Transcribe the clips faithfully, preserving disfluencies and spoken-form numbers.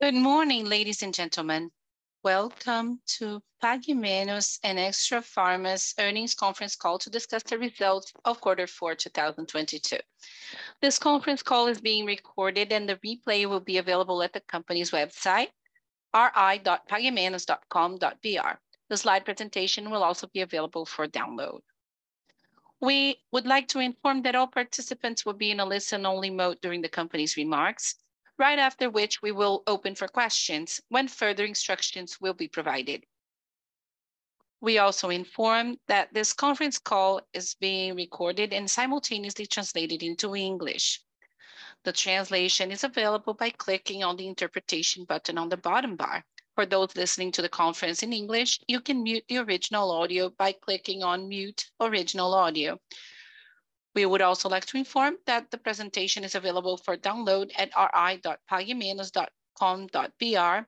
Good morning, ladies and gentlemen. Welcome to Pague Menos and Extrafarma's earnings conference call to discuss the results of quarter four, two thousand twenty-two. This conference call is being recorded and the replay will be available at the company's website, r i dot paguemenos dot com dot b r. The slide presentation will also be available for download. We would like to inform that all participants will be in a listen-only mode during the company's remarks, right after which we will open for questions when further instructions will be provided. We also inform that this conference call is being recorded and simultaneously translated into English. The translation is available by clicking on the interpretation button on the bottom bar. For those listening to the conference in English, you can mute the original audio by clicking on Mute Original Audio. We would also like to inform that the presentation is available for download at r i dot paguemenos dot com dot b r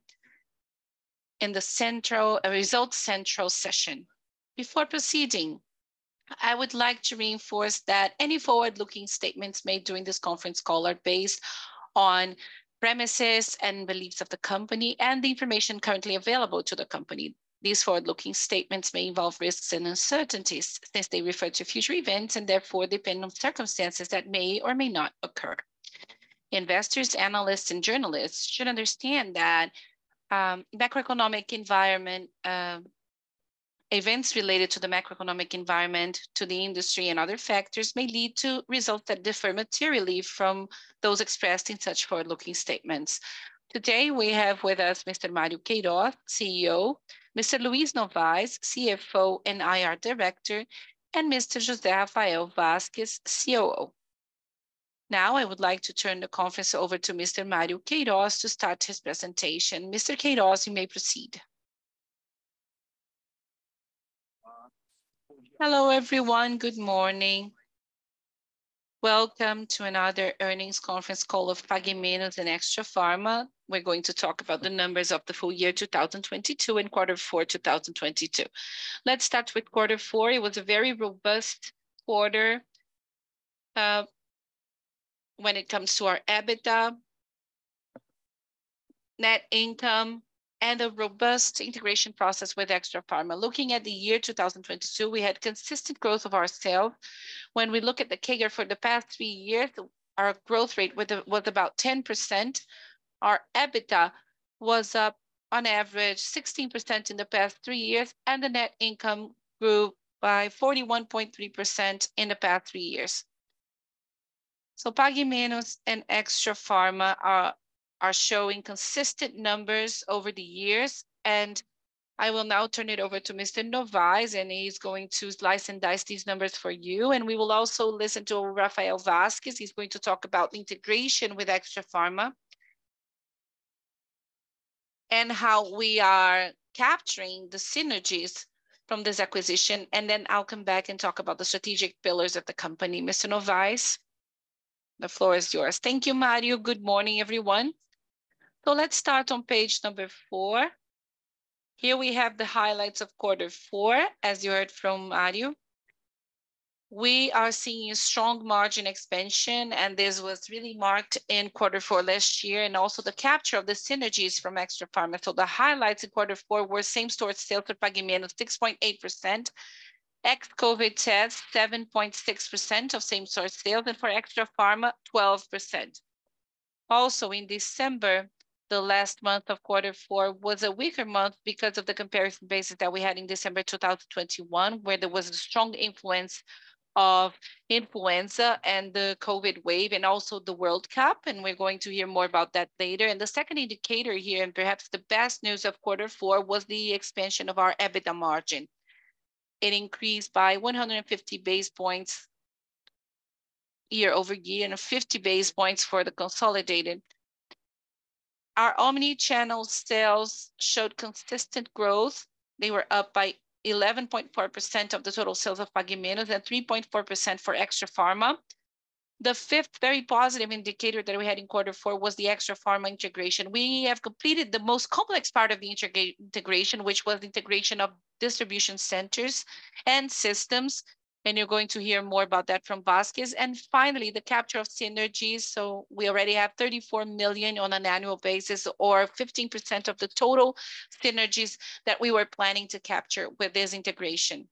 in the central uh, results central session. Before proceeding, I would like to reinforce that any forward-looking statements made during this conference call are based on premises and beliefs of the company and the information currently available to the company. These forward-looking statements may involve risks and uncertainties since they refer to future events and therefore depend on circumstances that may or may not occur. Investors, analysts, and journalists should understand that um, macroeconomic environment, uh, events related to the macroeconomic environment, to the industry, and other factors may lead to results that differ materially from those expressed in such forward-looking statements. Today, we have with us Mister Mário Queiroz, C E O, Mister Luiz Novais, C F O and I R Director, and Mister José Rafael Vasquez, C O O. Now, I would like to turn the conference over to Mister Mário Queiroz to start his presentation. Mister Queiroz, you may proceed. Hello, everyone. Good morning. Welcome to another earnings conference call of Pague Menos and Extrafarma. We're going to talk about the numbers of the full year two thousand twenty-two and quarter four, two thousand twenty-two. Let's start with quarter four. It was a very robust quarter uh, when it comes to our EBITDA, net income, and a robust integration process with Extrafarma. Looking at the year two thousand twenty-two, we had consistent growth of our sales. When we look at the C A G R for the past three years, our growth rate was about ten percent. Our EBITDA was up on average sixteen percent in the past three years, and the net income grew by forty-one point three percent in the past three years. So Pague Menos and Extrafarma are are showing consistent numbers over the years. And I will now turn it over to Mister Novais, and he's going to slice and dice these numbers for you. And we will also listen to Rafael Vasquez. He's going to talk about the integration with Extrafarma and how we are capturing the synergies from this acquisition. And then I'll come back and talk about the strategic pillars of the company. Mister Novais, the floor is yours. Thank you, Mário. Good morning, everyone. So let's start on page number four. Here we have the highlights of quarter four, as you heard from Mário. We are seeing a strong margin expansion, and this was really marked in quarter four last year, and also the capture of the synergies from Extrafarma. So the highlights in quarter four were same-store sales for Pague Menos, six point eight percent, ex-COVID tests, seven point six percent of same-store sales, and for Extrafarma, twelve percent. Also in December, the last month of quarter four was a weaker month because of the comparison basis that we had in December two thousand twenty-one, where there was a strong influence of influenza and the COVID wave and also the World Cup. And we're going to hear more about that later. And the second indicator here, and perhaps the best news of quarter four, was the expansion of our EBITDA margin. It increased by one hundred fifty basis points year over year and fifty basis points for the consolidated. Our omni-channel sales showed consistent growth. They were up by eleven point four percent of the total sales of Pague Menos and three point four percent for Extrafarma. The fifth very positive indicator that we had in quarter four was the Extrafarma integration. We have completed the most complex part of the integration, which was the integration of distribution centers and systems And you're going to hear more about that from Vasquez. And finally, the capture of synergies. So we already have thirty-four million on an annual basis, or fifteen percent of the total synergies that we were planning to capture with this integration.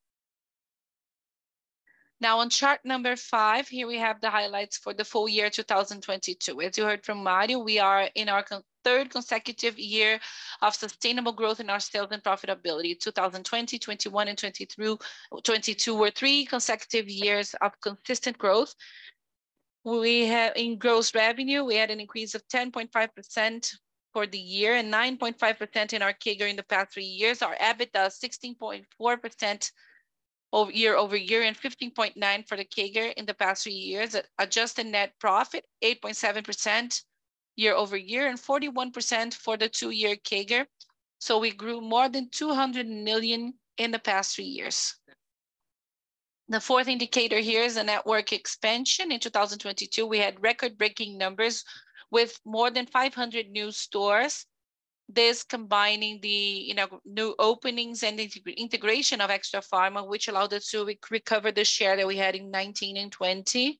Now on chart number five, here we have the highlights for the full year two thousand twenty-two. As you heard from Mario, we are in our third consecutive year of sustainable growth in our sales and profitability. two thousand twenty, twenty-one, and twenty-two were three consecutive years of consistent growth. We have in gross revenue, we had an increase of ten point five percent for the year and nine point five percent in our C A G R in the past three years. Our EBITDA, sixteen point four percent over year over year and fifteen point nine for the C A G R in the past three years. Adjusted net profit, eight point seven percent year over year and forty-one percent for the two-year C A G R. So we grew more than two hundred million in the past three years. The fourth indicator here is the network expansion. In two thousand twenty-two, we had record-breaking numbers with more than five hundred new stores. This combining the you know, new openings and the integration of Extrafarma, which allowed us to recover the share that we had in nineteen and twenty.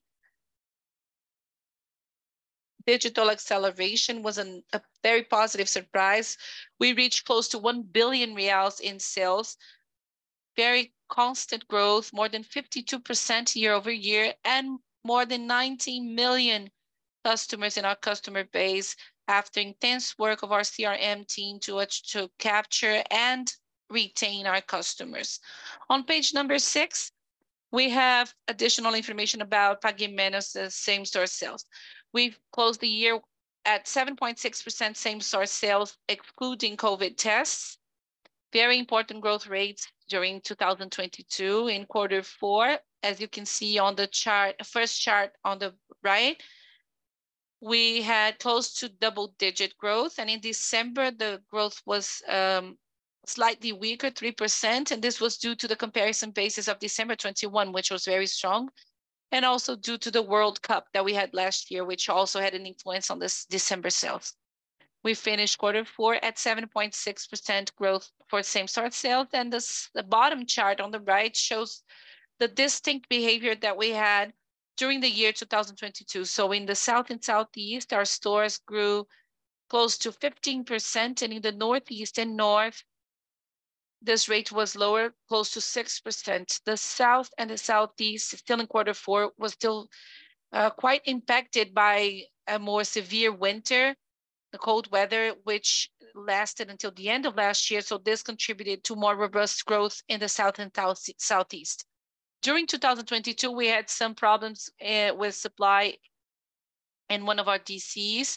Digital acceleration was an, a very positive surprise. We reached close to one billion reals in sales, very constant growth, more than fifty-two percent year over year, and more than nineteen million customers in our customer base after intense work of our C R M team to, to capture and retain our customers. On page number six, we have additional information about Pague Menos' same-store sales. We've closed the year at seven point six percent same-store sales, excluding COVID tests. Very important growth rates during two thousand twenty-two in quarter four. As you can see on the chart, first chart on the right, we had close to double-digit growth. And in December, the growth was um, slightly weaker, three percent. And this was due to the comparison basis of December twenty-one, which was very strong. And also due to the World Cup that we had last year, which also had an influence on this December sales. We finished quarter four at seven point six percent growth for same-store sales. And this, the bottom chart on the right shows the distinct behavior that we had during the year two thousand twenty-two. So in the South and Southeast, our stores grew close to fifteen percent. And in the Northeast and North, this rate was lower, close to six percent. The South and the Southeast, still in quarter four, was still uh, quite impacted by a more severe winter, the cold weather, which lasted until the end of last year. So this contributed to more robust growth in the South and Southeast. During two thousand twenty-two, we had some problems uh, with supply in one of our D Cs.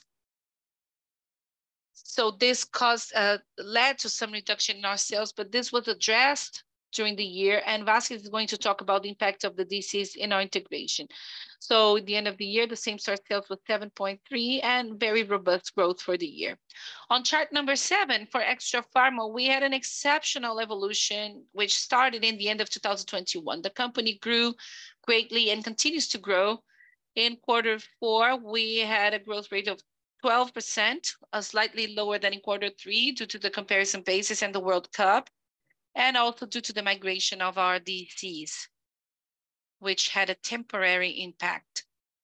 So this caused, uh, led to some reduction in our sales, but this was addressed during the year. And Vasquez is going to talk about the impact of the D Cs in our integration. So at the end of the year, the same-store sales was seven point three and very robust growth for the year. On chart number seven, for Extrafarma, we had an exceptional evolution, which started in the end of two thousand twenty-one. The company grew greatly and continues to grow. In quarter four, we had a growth rate of twelve percent, uh, slightly lower than in quarter three due to the comparison basis and the World Cup, and also due to the migration of our D Cs, which had a temporary impact.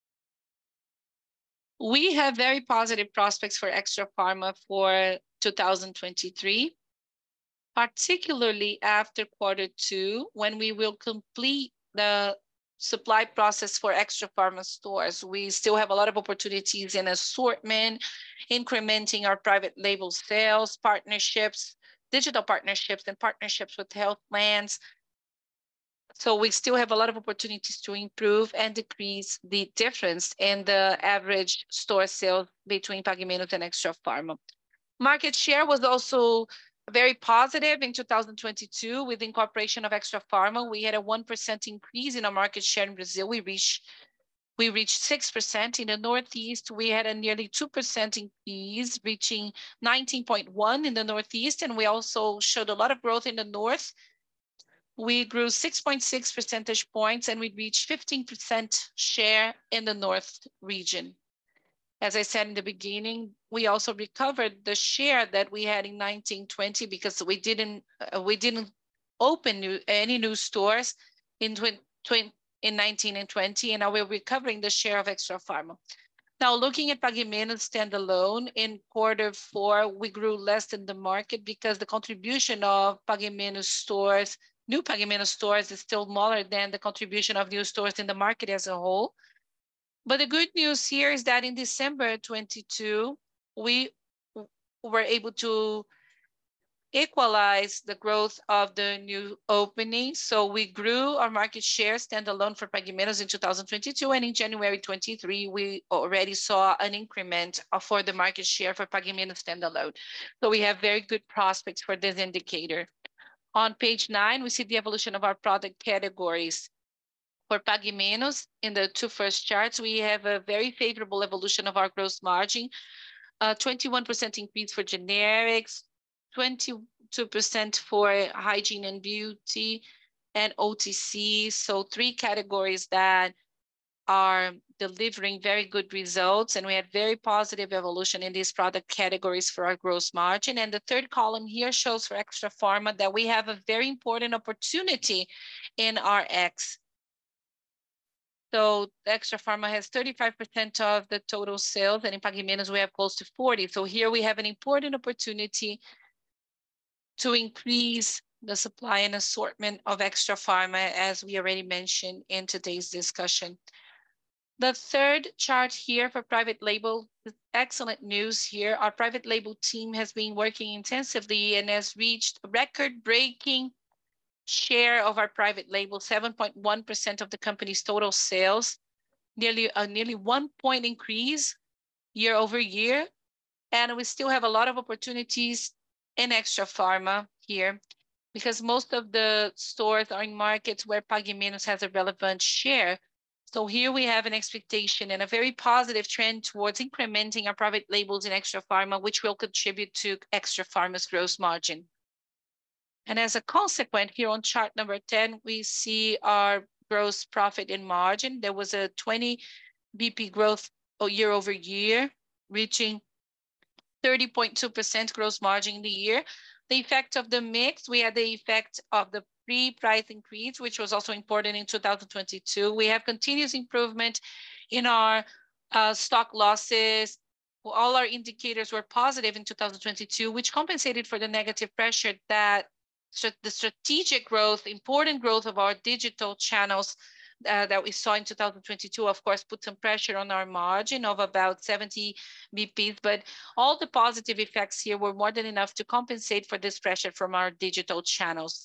We have very positive prospects for Extrafarma for two thousand twenty-three, particularly after quarter two, when we will complete the supply process for Extrafarma stores. We still have a lot of opportunities in assortment, incrementing our private label sales, partnerships, digital partnerships, and partnerships with health plans. So we still have a lot of opportunities to improve and decrease the difference in the average store sales between Pague Menos and Extrafarma. Market share was also very positive in two thousand twenty-two with the incorporation of Extrafarma. We had a one percent increase in our market share in Brazil. We reached, we reached six percent. In the Northeast, we had a nearly two percent increase, reaching nineteen point one in the Northeast. And we also showed a lot of growth in the North. We grew six point six percentage points and we reached fifteen percent share in the North region. As I said in the beginning, we also recovered the share that we had in nineteen twenty because we didn't uh, we didn't open new, any new stores in in nineteen and twenty, and now we're recovering the share of Extrafarma. Now, looking at Pague Menos standalone, in quarter four, we grew less than the market because the contribution of Pague Menos stores, new Pague Menos stores, is still smaller than the contribution of new stores in the market as a whole. But the good news here is that in December twenty-two, we were able to equalize the growth of the new openings. So we grew our market share standalone for Pague Menos in two thousand twenty-two, and in January twenty-three, we already saw an increment for the market share for Pague Menos standalone. So we have very good prospects for this indicator. On page nine, we see the evolution of our product categories. For Pague Menos, in the two first charts, we have a very favorable evolution of our gross margin, a twenty-one percent increase for generics, twenty-two percent for hygiene and beauty, and O T C. So three categories that are delivering very good results, and we had very positive evolution in these product categories for our gross margin. And the third column here shows for Extrafarma that we have a very important opportunity in R X. So Extrafarma has thirty-five percent of the total sales, and in Pague Menos we have close to forty. So here we have an important opportunity to increase the supply and assortment of Extrafarma, as we already mentioned in today's discussion. The third chart here for private label, excellent news here. Our private label team has been working intensively and has reached a record-breaking share of our private label, seven point one percent of the company's total sales, nearly a nearly one point increase year over year. And we still have a lot of opportunities in Extrafarma here, because most of the stores are in markets where Pague Menos has a relevant share. So here we have an expectation and a very positive trend towards incrementing our private labels in Extrafarma, which will contribute to Extrafarma's gross margin. And as a consequence, here on chart number ten, we see our gross profit and margin. There was a twenty B P growth year over year, reaching thirty point two percent gross margin in the year. The effect of the mix, we had the effect of the pre-price increase, which was also important in two thousand twenty-two. We have continuous improvement in our uh, stock losses. All our indicators were positive in two thousand twenty-two, which compensated for the negative pressure that the strategic growth, important growth of our digital channels uh, that we saw in two thousand twenty-two, of course, put some pressure on our margin of about seventy B Ps, but all the positive effects here were more than enough to compensate for this pressure from our digital channels.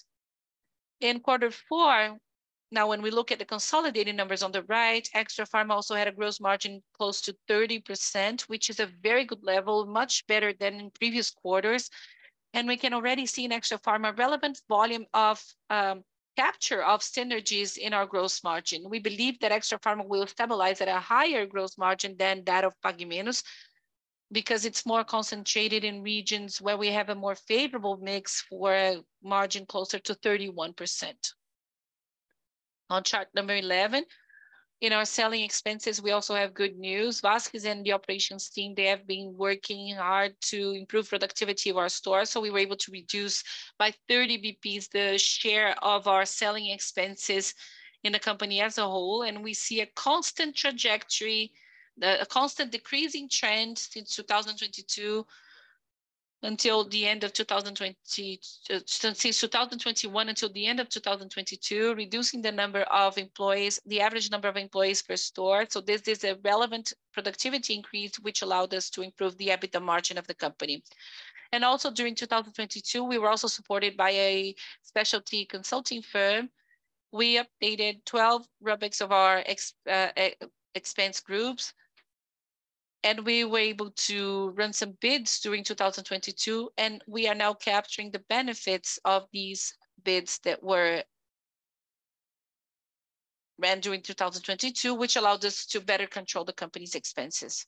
In quarter four, now when we look at the consolidated numbers on the right, Extrafarma also had a gross margin close to thirty percent, which is a very good level, much better than in previous quarters. And we can already see in Extrafarma relevant volume of um, capture of synergies in our gross margin. We believe that Extrafarma will stabilize at a higher gross margin than that of Pague Menos, because it's more concentrated in regions where we have a more favorable mix for a margin closer to thirty-one percent. On chart number eleven, in our selling expenses, we also have good news. Vasquez and the operations team, they have been working hard to improve productivity of our stores. So we were able to reduce by thirty B Ps the share of our selling expenses in the company as a whole. And we see a constant trajectory, the, a constant decreasing trend since two thousand twenty-two until the end of two thousand twenty, uh, since two thousand twenty-one until the end of two thousand twenty-two, reducing the number of employees, the average number of employees per store. So this is a relevant productivity increase, which allowed us to improve the EBITDA margin of the company. And also during two thousand twenty-two, we were also supported by a specialty consulting firm. We updated twelve rubrics of our ex, uh, expense groups, and we were able to run some bids during two thousand twenty-two, and we are now capturing the benefits of these bids that were ran during two thousand twenty-two, which allowed us to better control the company's expenses.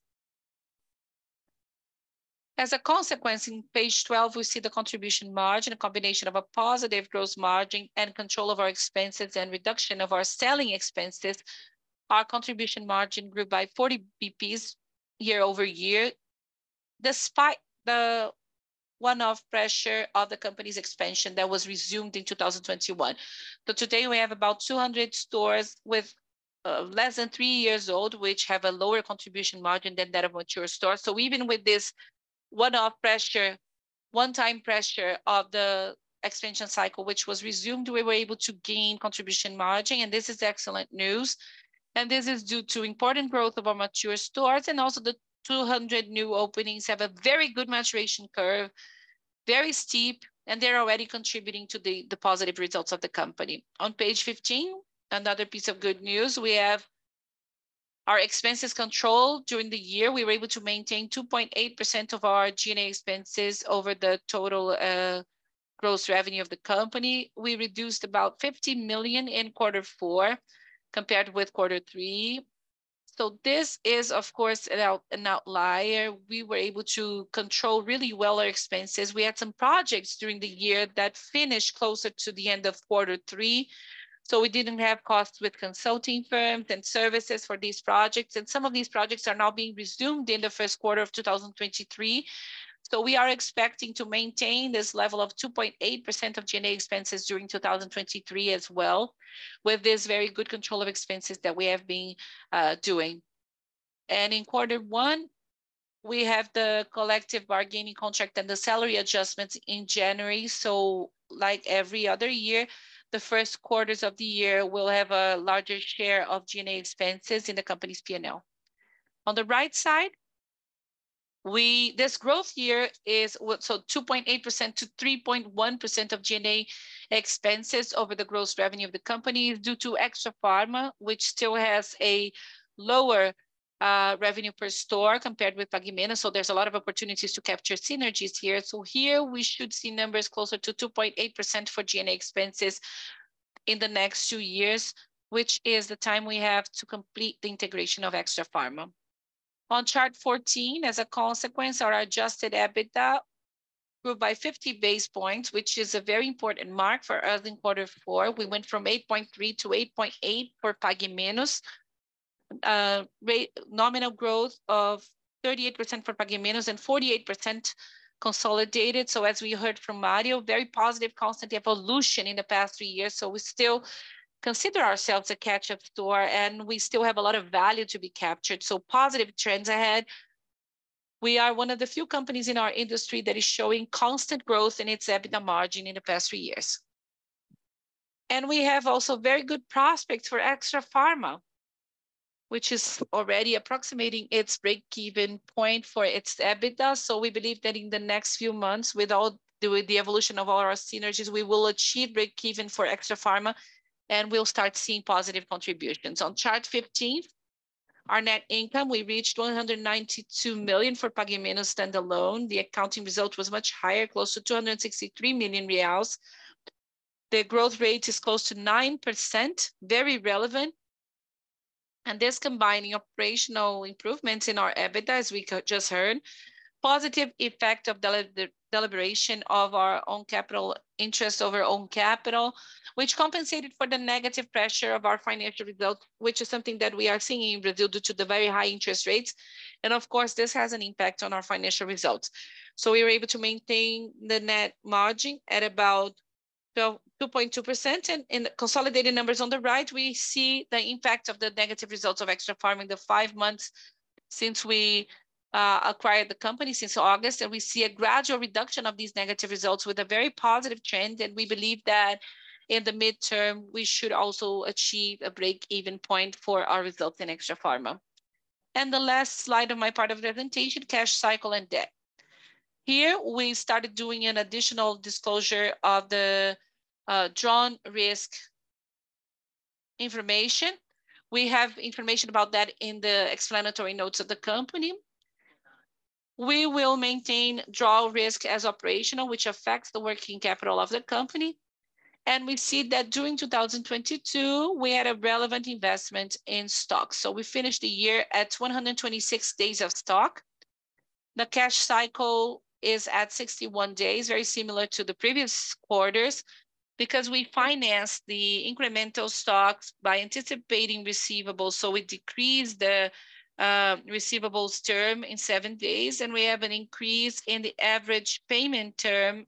As a consequence, in page twelve, we see the contribution margin, a combination of a positive gross margin and control of our expenses and reduction of our selling expenses. Our contribution margin grew by forty B Ps year over year, despite the one-off pressure of the company's expansion that was resumed in two thousand twenty-one. So today we have about two hundred stores with uh, less than three years old, which have a lower contribution margin than that of mature stores. So even with this one-off pressure, one-time pressure of the expansion cycle, which was resumed, we were able to gain contribution margin, and this is excellent news. And this is due to important growth of our mature stores, and also the two hundred new openings have a very good maturation curve, very steep, and they're already contributing to the, the positive results of the company. On page fifteen, another piece of good news, we have our expenses control. During the year, we were able to maintain two point eight percent of our G and A expenses over the total uh, gross revenue of the company. We reduced about fifty million in quarter four compared with quarter three. So this is, of course, an, out, an outlier. We were able to control really well our expenses. We had some projects during the year that finished closer to the end of quarter three. So we didn't have costs with consulting firms and services for these projects. And some of these projects are now being resumed in the first quarter of two thousand twenty-three. So we are expecting to maintain this level of two point eight percent of G and A expenses during two thousand twenty-three as well, with this very good control of expenses that we have been uh, doing. And in quarter one, we have the collective bargaining contract and the salary adjustments in January. So like every other year, the first quarters of the year will have a larger share of G and A expenses in the company's P and L. On the right side, we this growth year is so two point eight percent to three point one percent of G and A expenses over the gross revenue of the company is due to Extrafarma, which still has a lower uh, revenue per store compared with Pague Menos. So there's a lot of opportunities to capture synergies here. So here we should see numbers closer to two point eight percent for G and A expenses in the next two years, which is the time we have to complete the integration of Extrafarma. On chart fourteen, as a consequence, our adjusted EBITDA grew by fifty base points, which is a very important mark for us in quarter four. We went from eight point three to eight point eight for Pague Menos, uh, rate, nominal growth of thirty-eight percent for Pague Menos and forty-eight percent consolidated. So as we heard from Mario, very positive constant evolution in the past three years. So we still consider ourselves a catch-up store, and we still have a lot of value to be captured. So positive trends ahead. We are one of the few companies in our industry that is showing constant growth in its EBITDA margin in the past three years. And we have also very good prospects for Extrafarma, which is already approximating its break-even point for its EBITDA. So we believe that in the next few months, with all the, with the evolution of all our synergies, we will achieve break-even for Extrafarma, and we'll start seeing positive contributions. On chart fifteen, our net income, we reached one hundred ninety-two million for Pague Menos standalone. The accounting result was much higher, close to two hundred sixty-three million reals. The growth rate is close to nine percent, very relevant. And this combining operational improvements in our EBITDA, as we just heard, positive effect of the deliberation of our own capital interest over own capital, which compensated for the negative pressure of our financial results, which is something that we are seeing in Brazil due to the very high interest rates. And of course, this has an impact on our financial results. So we were able to maintain the net margin at about two point two percent. And in the consolidated numbers on the right, we see the impact of the negative results of Extrafarma in the five months since we Uh, acquired the company since August, and we see a gradual reduction of these negative results with a very positive trend. And we believe that in the midterm, we should also achieve a break-even point for our results in Extrafarma. And the last slide of my part of the presentation, cash cycle and debt. Here, we started doing an additional disclosure of the uh, drawn risk information. We have information about that in the explanatory notes of the company. We will maintain draw risk as operational, which affects the working capital of the company. And we see that during two thousand twenty-two, we had a relevant investment in stock. So we finished the year at one hundred twenty-six days of stock. The cash cycle is at sixty-one days, very similar to the previous quarters, because we financed the incremental stocks by anticipating receivables. So we decreased the uh, receivables term in seven days, and we have an increase in the average payment term,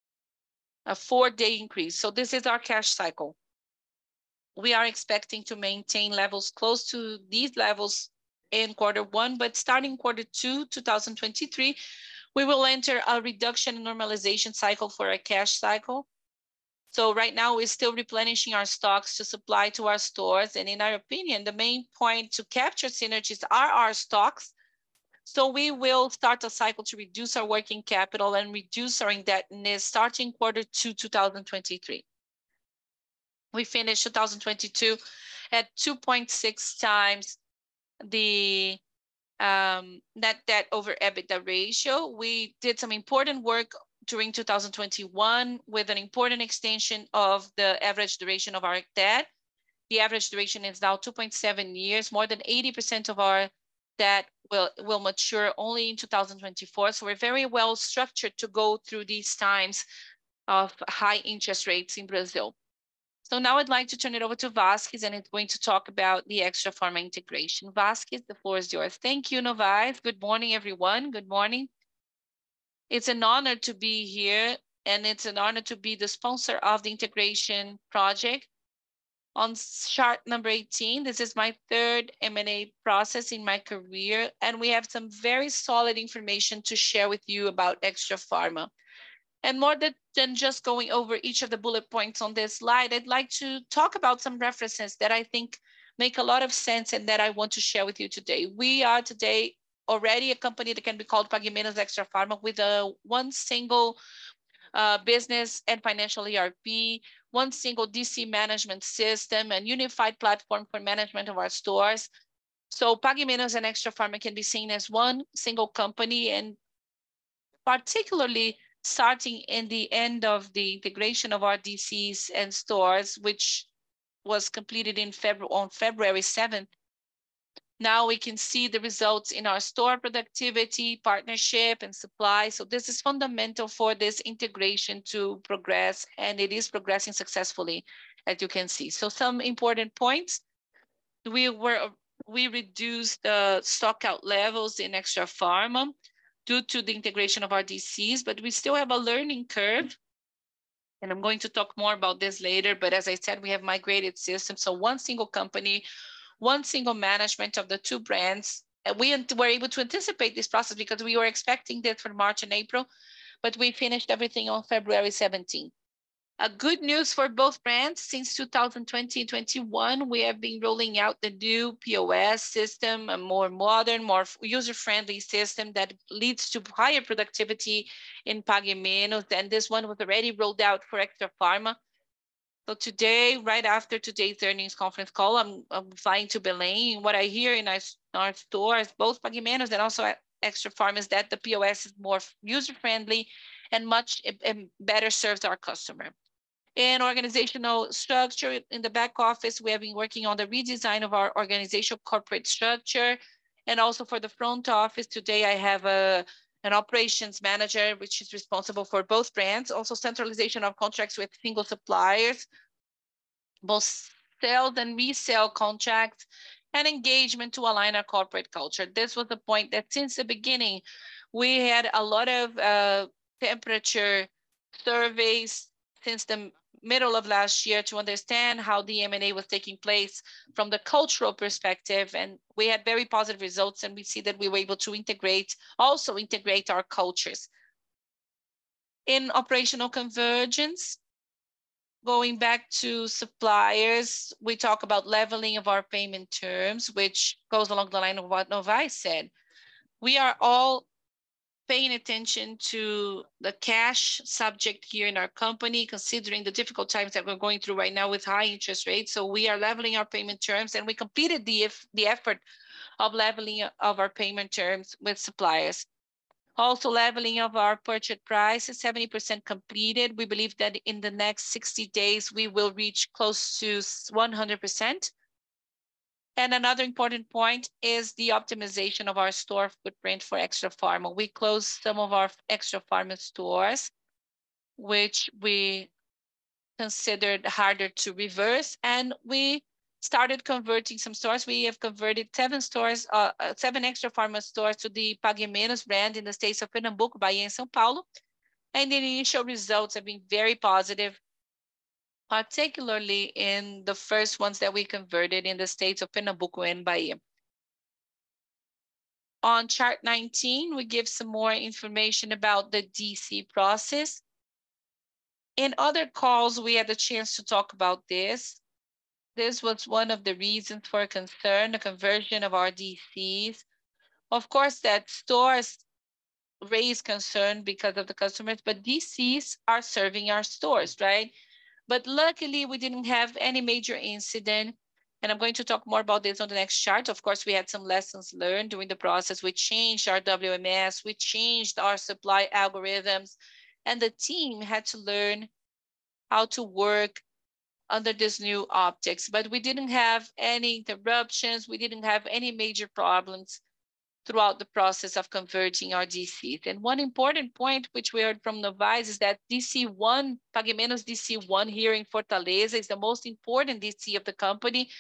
a four-day increase. So this is our cash cycle. We are expecting to maintain levels close to these levels in quarter one, but starting quarter two, two thousand twenty-three, we will enter a reduction and normalization cycle for our cash cycle. So right now we're still replenishing our stocks to supply to our stores. And in our opinion, the main point to capture synergies are our stocks. So we will start a cycle to reduce our working capital and reduce our indebtedness starting quarter two, two thousand twenty-three. We finished two thousand twenty-two at two point six times the um, net debt over EBITDA ratio. We did some important work during two thousand twenty-one with an important extension of the average duration of our debt. The average duration is now two point seven years. More than eighty percent of our debt will, will mature only in two thousand twenty-four. So we're very well structured to go through these times of high interest rates in Brazil. So now I'd like to turn it over to Vasquez, and it's going to talk about the Extrafarma integration. Vasquez, the floor is yours. Thank you, Novais. Good morning, everyone. Good morning. It's an honor to be here, and it's an honor to be the sponsor of the integration project. On chart number eighteen, this is my third M and A process in my career, and we have some very solid information to share with you about Extrafarma. And more than just going over each of the bullet points on this slide, I'd like to talk about some references that I think make a lot of sense and that I want to share with you today. We are today already a company that can be called Pague Menos Extrafarma with a one single uh, business and financial E R P, one single D C management system, and unified platform for management of our stores. So Pague Menos and Extrafarma can be seen as one single company, and particularly starting in the end of the integration of our D Cs and stores, which was completed in February on February seventh. Now we can see the results in our store productivity, partnership, and supply. So this is fundamental for this integration to progress, and it is progressing successfully, as you can see. So some important points. We were we reduced the stock out levels in Extrafarma due to the integration of our D Cs, but we still have a learning curve. And I'm going to talk more about this later. But as I said, we have migrated systems. So one single company, one single management of the two brands. And we were able to anticipate this process because we were expecting this for March and April, but we finished everything on February seventeenth. A good news for both brands. Since two thousand twenty and twenty-one, we have been rolling out the new P O S system, a more modern, more user-friendly system that leads to higher productivity in Pague Menos. And this one was already rolled out for Extrafarma. So today, right after today's earnings conference call, I'm, I'm flying to Belém. What I hear in our, our stores, both Pague Menos and also Extrafarma, is that the P O S is more user-friendly and much and better serves our customer. In organizational structure, in the back office, we have been working on the redesign of our organizational corporate structure. And also for the front office, today I have a, an operations manager, which is responsible for both brands. Also centralization of contracts with single suppliers, both sales and resale contracts, and engagement to align our corporate culture. This was the point that since the beginning, we had a lot of uh, temperature surveys since the middle of last year to understand how the M and A was taking place from the cultural perspective. And we had very positive results, and we see that we were able to integrate, also integrate our cultures. In operational convergence, going back to suppliers, we talk about leveling of our payment terms, which goes along the line of what Novais said. We are all paying attention to the cash subject here in our company, considering the difficult times that we're going through right now with high interest rates. So we are leveling our payment terms, and we completed the, the effort of leveling of our payment terms with suppliers. Also, leveling of our purchase price is seventy percent completed. We believe that in the next sixty days, we will reach close to one hundred percent. And another important point is the optimization of our store footprint for Extrafarma. We closed some of our Extrafarma stores, which we considered harder to reverse, and we started converting some stores. We have converted seven stores, uh, seven Extrafarma stores to the Pague Menos brand in the states of Pernambuco, Bahia, and São Paulo. And the initial results have been very positive, particularly in the first ones that we converted in the states of Pernambuco and Bahia. On chart nineteen, we give some more information about the D C process. In other calls, we had a chance to talk about this. This was one of the reasons for concern, the conversion of our D Cs. Of course, that stores raise concern because of the customers, but D Cs are serving our stores, right? But luckily, we didn't have any major incident. And I'm going to talk more about this on the next chart. Of course, we had some lessons learned during the process. We changed our W M S, we changed our supply algorithms, and the team had to learn how to work under this new optics. But we didn't have any interruptions. We didn't have any major problems throughout the process of converting our D Cs. And one important point, which we heard from Novais, is that D C one, Pague Menos D C one here in Fortaleza is the most important D C of the company.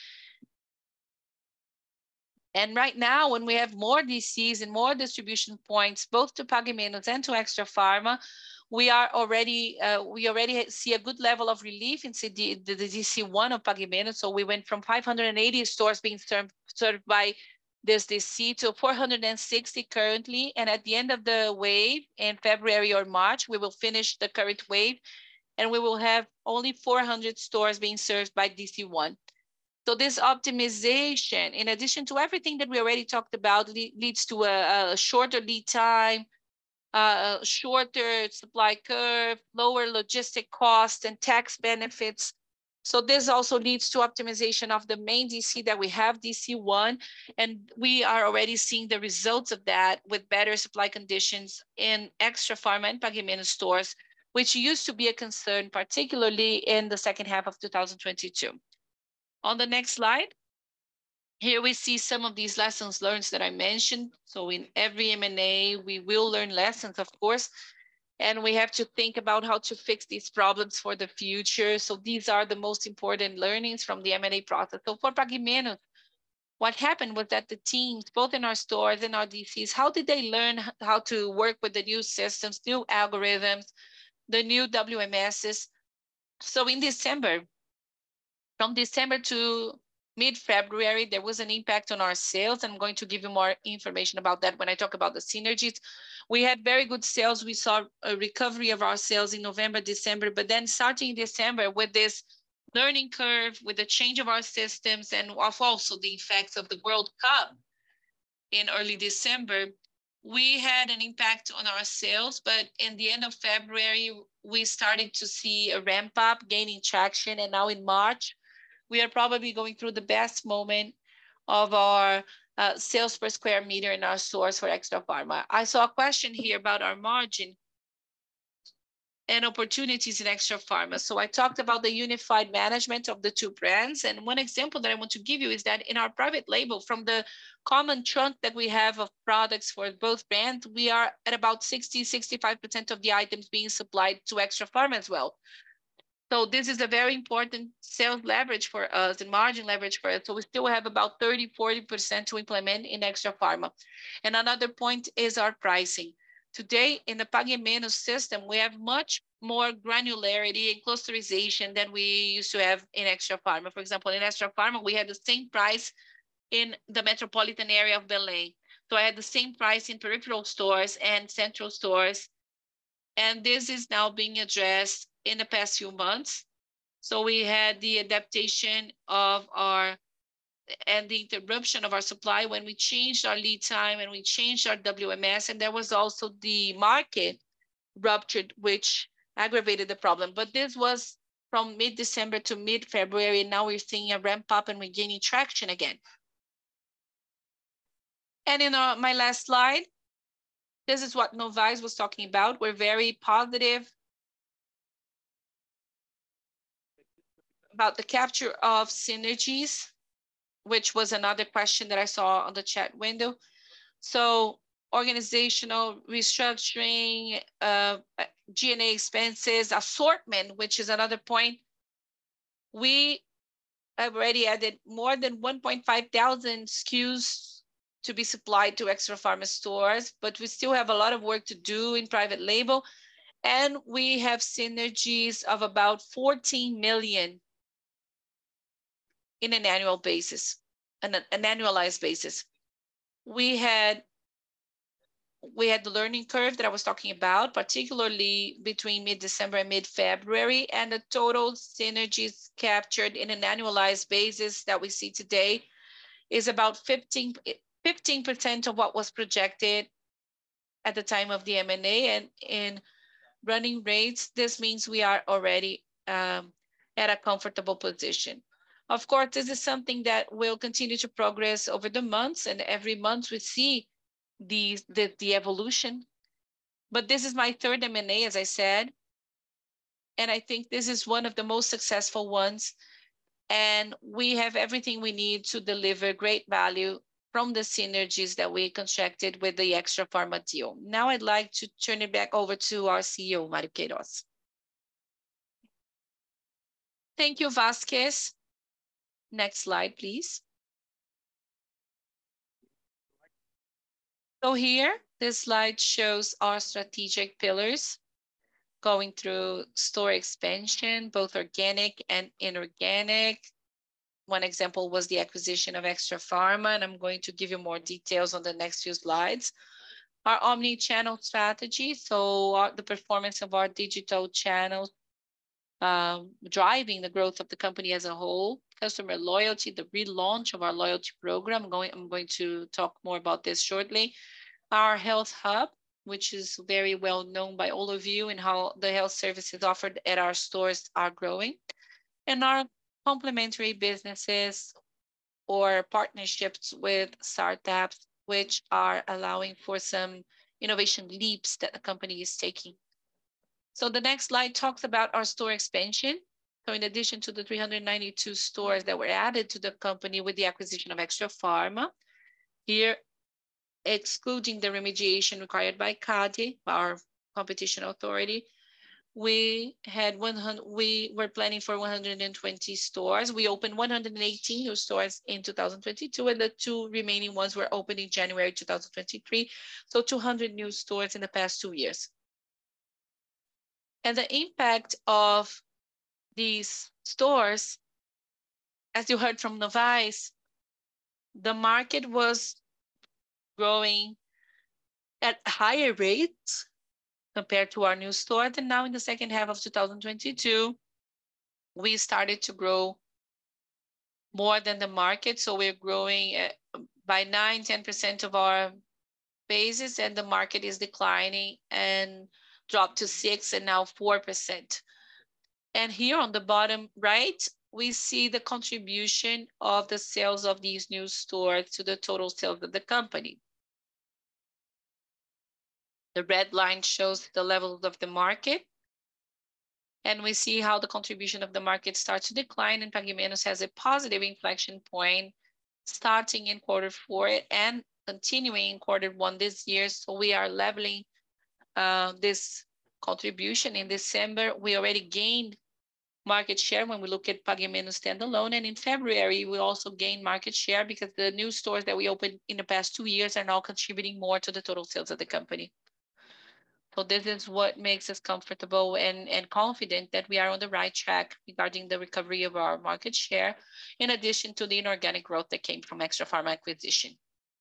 And right now, when we have more D Cs and more distribution points, both to Pague Menos and to Extrafarma, we are already uh, we already see a good level of relief in C D, the, the D C one of Pague Menos. So we went from five hundred eighty stores being served, served by this D C to four hundred sixty currently. And at the end of the wave in February or March, we will finish the current wave and we will have only four hundred stores being served by D C one. So this optimization, in addition to everything that we already talked about, le leads to a, a shorter lead time, uh, shorter supply curve, lower logistic costs and tax benefits. So this also leads to optimization of the main D C that we have, D C one, and we are already seeing the results of that with better supply conditions in Extrafarma and Pague Menos stores, which used to be a concern, particularly in the second half of two thousand twenty-two. On the next slide, here we see some of these lessons learned that I mentioned. So in every M and A, we will learn lessons, of course, and we have to think about how to fix these problems for the future. So these are the most important learnings from the M and A process. So for Pague Menos, what happened was that the teams, both in our stores and our D Cs, how did they learn how to work with the new systems, new algorithms, the new W M Ss? So in December, from December to mid-February, there was an impact on our sales. I'm going to give you more information about that when I talk about the synergies. We had very good sales. We saw a recovery of our sales in November, December, but then starting in December with this learning curve, with the change of our systems and of also the effects of the World Cup in early December, we had an impact on our sales, but in the end of February, we started to see a ramp up, gaining traction, and now in March, we are probably going through the best moment of our uh, sales per square meter in our stores for Extrafarma. I saw a question here about our margin and opportunities in Extrafarma. So I talked about the unified management of the two brands. And one example that I want to give you is that in our private label, from the common trunk that we have of products for both brands, we are at about sixty, sixty-five percent of the items being supplied to Extrafarma as well. So this is a very important sales leverage for us and margin leverage for us. So we still have about thirty, forty percent to implement in Extrafarma. And another point is our pricing. Today, in the Pague Menos system, we have much more granularity and clusterization than we used to have in Extrafarma. For example, in Extrafarma, we had the same price in the metropolitan area of Belém. So I had the same price in peripheral stores and central stores. And this is now being addressed in the past few months. So we had the adaptation of our and the interruption of our supply when we changed our lead time and we changed our W M S. And there was also the market ruptured, which aggravated the problem. But this was from mid-December to mid-February. And now we're seeing a ramp up and we're gaining traction again. And in our, my last slide, this is what Novais was talking about. We're very positive about the capture of synergies, which was another question that I saw on the chat window. So organizational restructuring, uh, G and A expenses, assortment, which is another point. We I've already added more than one point five thousand S K Us to be supplied to Extrafarma stores, but we still have a lot of work to do in private label. And we have synergies of about fourteen million in an annual basis, an, an annualized basis. We had we had the learning curve that I was talking about, particularly between mid-December and mid-February, and the total synergies captured in an annualized basis that we see today is about fifteen percent of what was projected at the time of the M and A, and in running rates, this means we are already um, at a comfortable position. Of course, this is something that will continue to progress over the months, and every month we see the, the, the evolution. But this is my third M and A, as I said, and I think this is one of the most successful ones, and we have everything we need to deliver great value from the synergies that we constructed with the Extrafarma deal. Now I'd like to turn it back over to our C E O, Mario Queiroz. Thank you, Vasquez. Next slide, please. So here, this slide shows our strategic pillars going through store expansion, both organic and inorganic. One example was the acquisition of Extrafarma, and I'm going to give you more details on the next few slides. Our omni-channel strategy, so our, the performance of our digital channels, um, driving the growth of the company as a whole, customer loyalty, the relaunch of our loyalty program. I'm going, I'm going to talk more about this shortly. Our health hub, which is very well known by all of you, and how the health services offered at our stores are growing. And our complementary businesses or partnerships with startups, which are allowing for some innovation leaps that the company is taking. So the next slide talks about our store expansion. So in addition to the three hundred ninety-two stores that were added to the company with the acquisition of Extrafarma, here, excluding the remediation required by CADE, our competition authority, we had one hundred, we were planning for one hundred twenty stores. We opened one hundred eighteen new stores in two thousand twenty-two, and the two remaining ones were opened in January two thousand twenty-three. So two hundred new stores in the past two years. And the impact of these stores, as you heard from Novais, the market was growing at higher rates compared to our new stores. And now in the second half of two thousand twenty-two, we started to grow more than the market. So we're growing at, by nine, ten percent of our basis, and the market is declining and dropped to six and now four percent. And here on the bottom right, we see the contribution of the sales of these new stores to the total sales of the company. The red line shows the levels of the market. And we see how the contribution of the market starts to decline, and Pague Menos has a positive inflection point starting in quarter four and continuing in quarter one this year. So we are leveling uh, this contribution. In December, we already gained market share when we look at Pague Menos standalone. And in February, we also gained market share because the new stores that we opened in the past two years are now contributing more to the total sales of the company. So this is what makes us comfortable and, and confident that we are on the right track regarding the recovery of our market share, in addition to the inorganic growth that came from Extrafarma acquisition.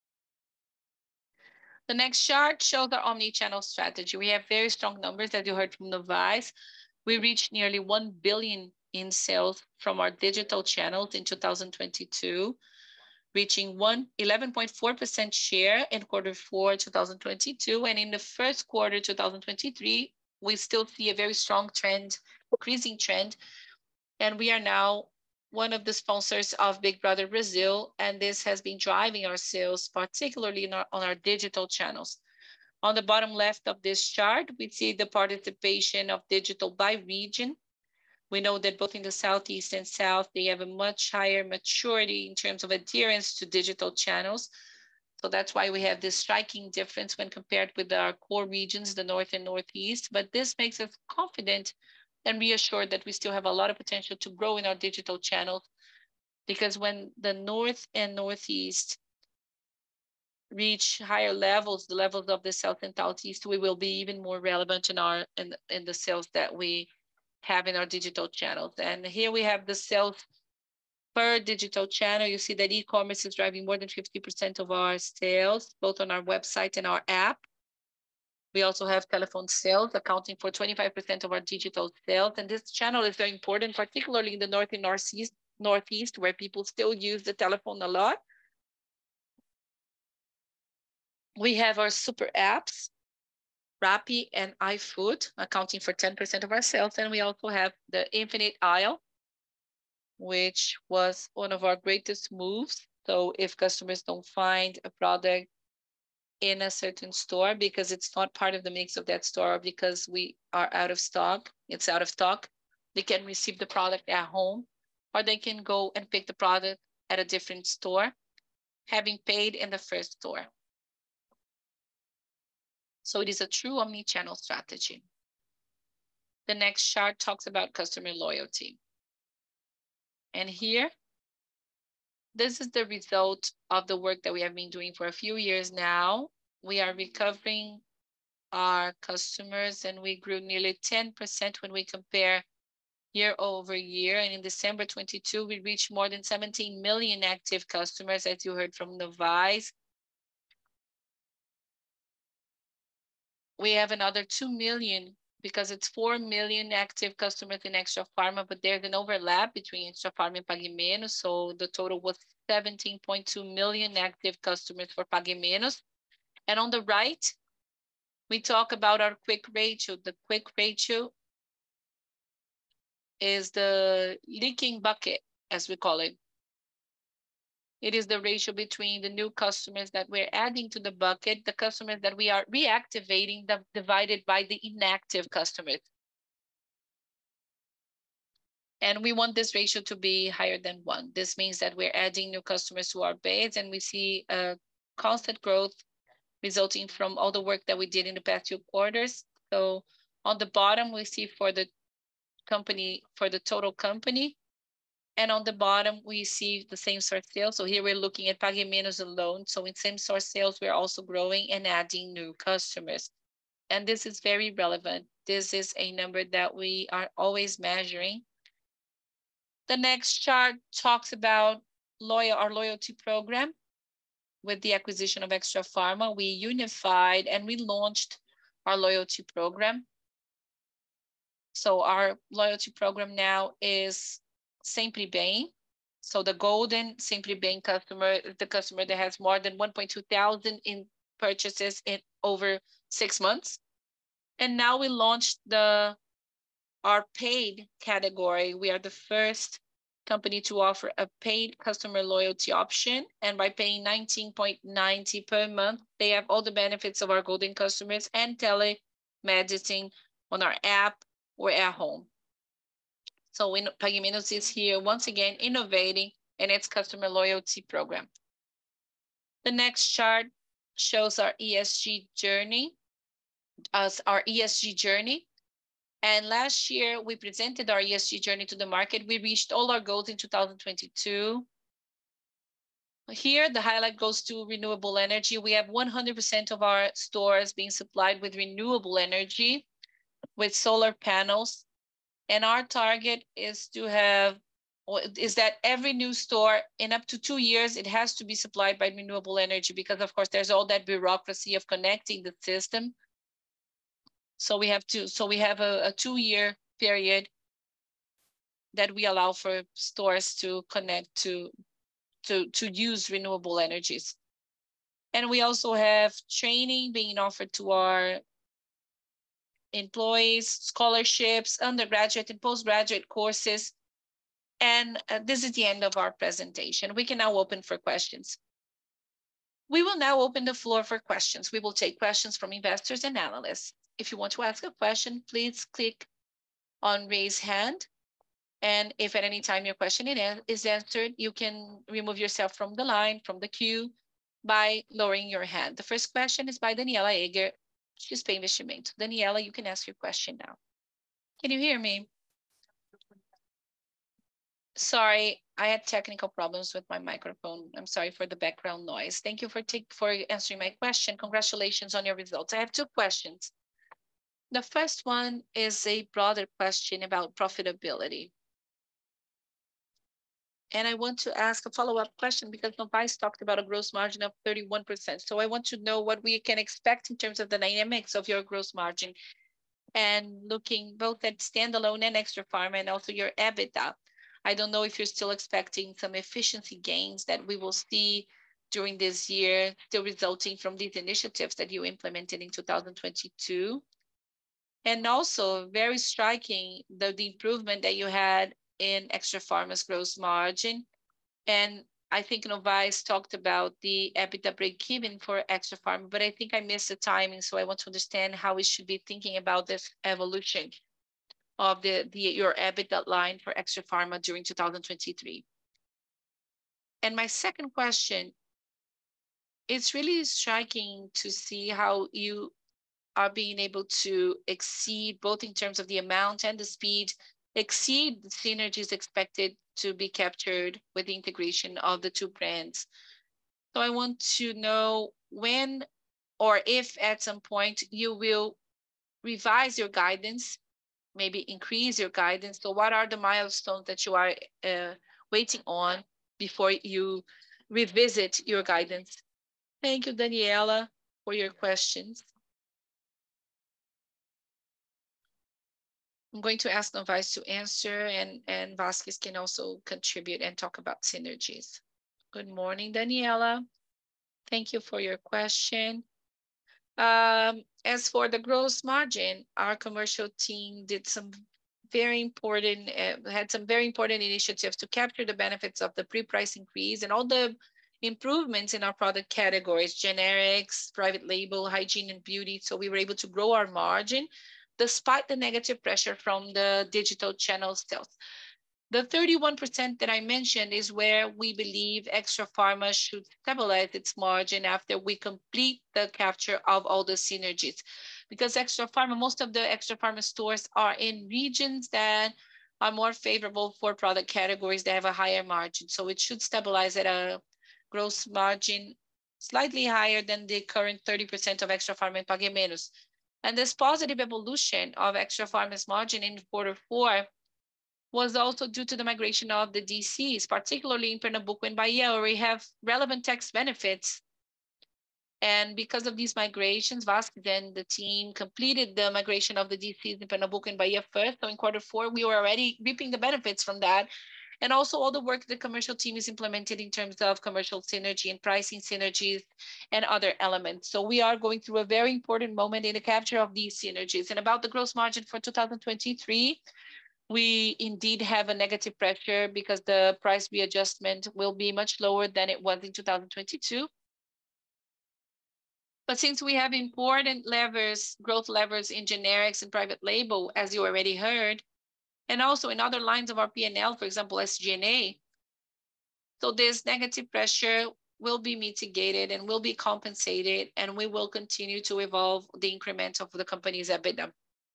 The next chart shows our omni-channel strategy. We have very strong numbers, as you heard from Novais. We reached nearly one billion in sales from our digital channels in two thousand twenty-two, reaching eleven point four percent share in quarter four, two thousand twenty-two. And in the first quarter, two thousand twenty-three, we still see a very strong trend, increasing trend. And we are now one of the sponsors of Big Brother Brazil. And this has been driving our sales, particularly in our, on our digital channels. On the bottom left of this chart, we see the participation of digital by region. We know that both in the Southeast and South, they have a much higher maturity in terms of adherence to digital channels. So that's why we have this striking difference when compared with our core regions, the North and Northeast. But this makes us confident and reassured that we still have a lot of potential to grow in our digital channels because when the North and Northeast reach higher levels, the levels of the South and Southeast, we will be even more relevant in our in, in the sales that we have in our digital channels. And here we have the sales per digital channel. You see that e-commerce is driving more than fifty percent of our sales, both on our website and our app. We also have telephone sales accounting for twenty-five percent of our digital sales. And this channel is very important, particularly in the North and Northeast, Northeast, where people still use the telephone a lot. We have our super apps, Rappi and iFood, accounting for ten percent of our sales. And we also have the Infinite Aisle, which was one of our greatest moves. So if customers don't find a product in a certain store because it's not part of the mix of that store, because we are out of stock, it's out of stock, they can receive the product at home, or they can go and pick the product at a different store, having paid in the first store. So it is a true omni-channel strategy. The next chart talks about customer loyalty. And here, this is the result of the work that we have been doing for a few years now. We are recovering our customers, and we grew nearly ten percent when we compare year over year. And in December twenty-two, we reached more than seventeen million active customers, as you heard from Novais. We have another two million, because it's four million active customers in Extrafarma, but there's an overlap between Extrafarma and Pague Menos. So the total was seventeen point two million active customers for Pague Menos. And on the right, we talk about our quick ratio. The quick ratio is the leaking bucket, as we call it. It is the ratio between the new customers that we're adding to the bucket, the customers that we are reactivating, the, divided by the inactive customers. And we want this ratio to be higher than one. This means that we're adding new customers to our base, and we see a constant growth resulting from all the work that we did in the past few quarters. So on the bottom, we see for the company, for the total company. And on the bottom, we see the same store sales. So here we're looking at Pague Menos alone. So in same store sales, we're also growing and adding new customers. And this is very relevant. This is a number that we are always measuring. The next chart talks about loyal, our loyalty program. With the acquisition of Extrafarma, we unified and we launched our loyalty program. So our loyalty program now is Sempre Bem. So the golden Sempre Bem customer is the customer that has more than one point two thousand in purchases in over six months. And now we launched the our paid category. We are the first company to offer a paid customer loyalty option. And by paying nineteen ninety per month, they have all the benefits of our golden customers and telemedicine on our app or at home. So Pague Menos is here once again innovating in its customer loyalty program. The next chart shows our E S G journey, as our E S G journey. And last year, we presented our E S G journey to the market. We reached all our goals in two thousand twenty-two. Here, the highlight goes to renewable energy. We have one hundred percent of our stores being supplied with renewable energy, with solar panels. And our target is to have, is that every new store in up to two years, it has to be supplied by renewable energy, because of course, there's all that bureaucracy of connecting the system. So we have to, so we have a, a two-year period that we allow for stores to connect to, to, to use renewable energies. And we also have training being offered to our employees, scholarships, undergraduate and postgraduate courses. And uh, this is the end of our presentation. We can now open for questions. We will now open the floor for questions. We will take questions from investors and analysts. If you want to ask a question, please click on raise hand. And if at any time your question is answered, you can remove yourself from the line, from the queue, by lowering your hand. The first question is by Daniela Eger, X P Investimento. Daniela, you can ask your question now. Can you hear me? Sorry, I had technical problems with my microphone. I'm sorry for the background noise. Thank you for take, for answering my question. Congratulations on your results. I have two questions. The first one is a broader question about profitability. And I want to ask a follow-up question because Novais talked about a gross margin of thirty-one percent. So I want to know what we can expect in terms of the dynamics of your gross margin and looking both at standalone and Extrafarma and also your EBITDA. I don't know if you're still expecting some efficiency gains that we will see during this year, still resulting from these initiatives that you implemented in two thousand twenty-two. And also very striking, the, the improvement that you had in Extrafarma's gross margin. And I think Novais talked about the EBITDA break-even for Extrafarma, but I think I missed the timing, so I want to understand how we should be thinking about this evolution of the, the your EBITDA line for Extrafarma during two thousand twenty-three. And my second question, it's really striking to see how you are being able to exceed, both in terms of the amount and the speed, exceed the synergies expected to be captured with the integration of the two brands. So I want to know when or if at some point you will revise your guidance, maybe increase your guidance. So what are the milestones that you are uh, waiting on before you revisit your guidance? Thank you, Daniela, for your questions. I'm going to ask Novais to answer, and, and Vasquez can also contribute and talk about synergies. Good morning, Daniela. Thank you for your question. Um, as for the gross margin, our commercial team did some very important, uh, had some very important initiatives to capture the benefits of the pre-price increase and all the improvements in our product categories, generics, private label, hygiene and beauty. So we were able to grow our margin despite the negative pressure from the digital channel sales. The thirty-one percent that I mentioned is where we believe Extrafarma should stabilize its margin after we complete the capture of all the synergies. Because Extrafarma, most of the Extrafarma stores are in regions that are more favorable for product categories that have a higher margin. So it should stabilize at a gross margin slightly higher than the current thirty percent of Extrafarma and Pague Menos. And this positive evolution of Extrafarma's margin in quarter four was also due to the migration of the D Cs, particularly in Pernambuco and Bahia, where we have relevant tax benefits. And because of these migrations, Vasquez and the team completed the migration of the D Cs in Pernambuco and Bahia first. So in quarter four, we were already reaping the benefits from that. And also all the work the commercial team is implemented in terms of commercial synergy and pricing synergies and other elements. So we are going through a very important moment in the capture of these synergies. And about the gross margin for two thousand twenty-three, we indeed have a negative pressure because the price readjustment will be much lower than it was in two thousand twenty-two. But since we have important levers, growth levers in generics and private label, as you already heard, and also in other lines of our P and L, for example, S G and A, so this negative pressure will be mitigated and will be compensated, and we will continue to evolve the increment of the company's EBITDA.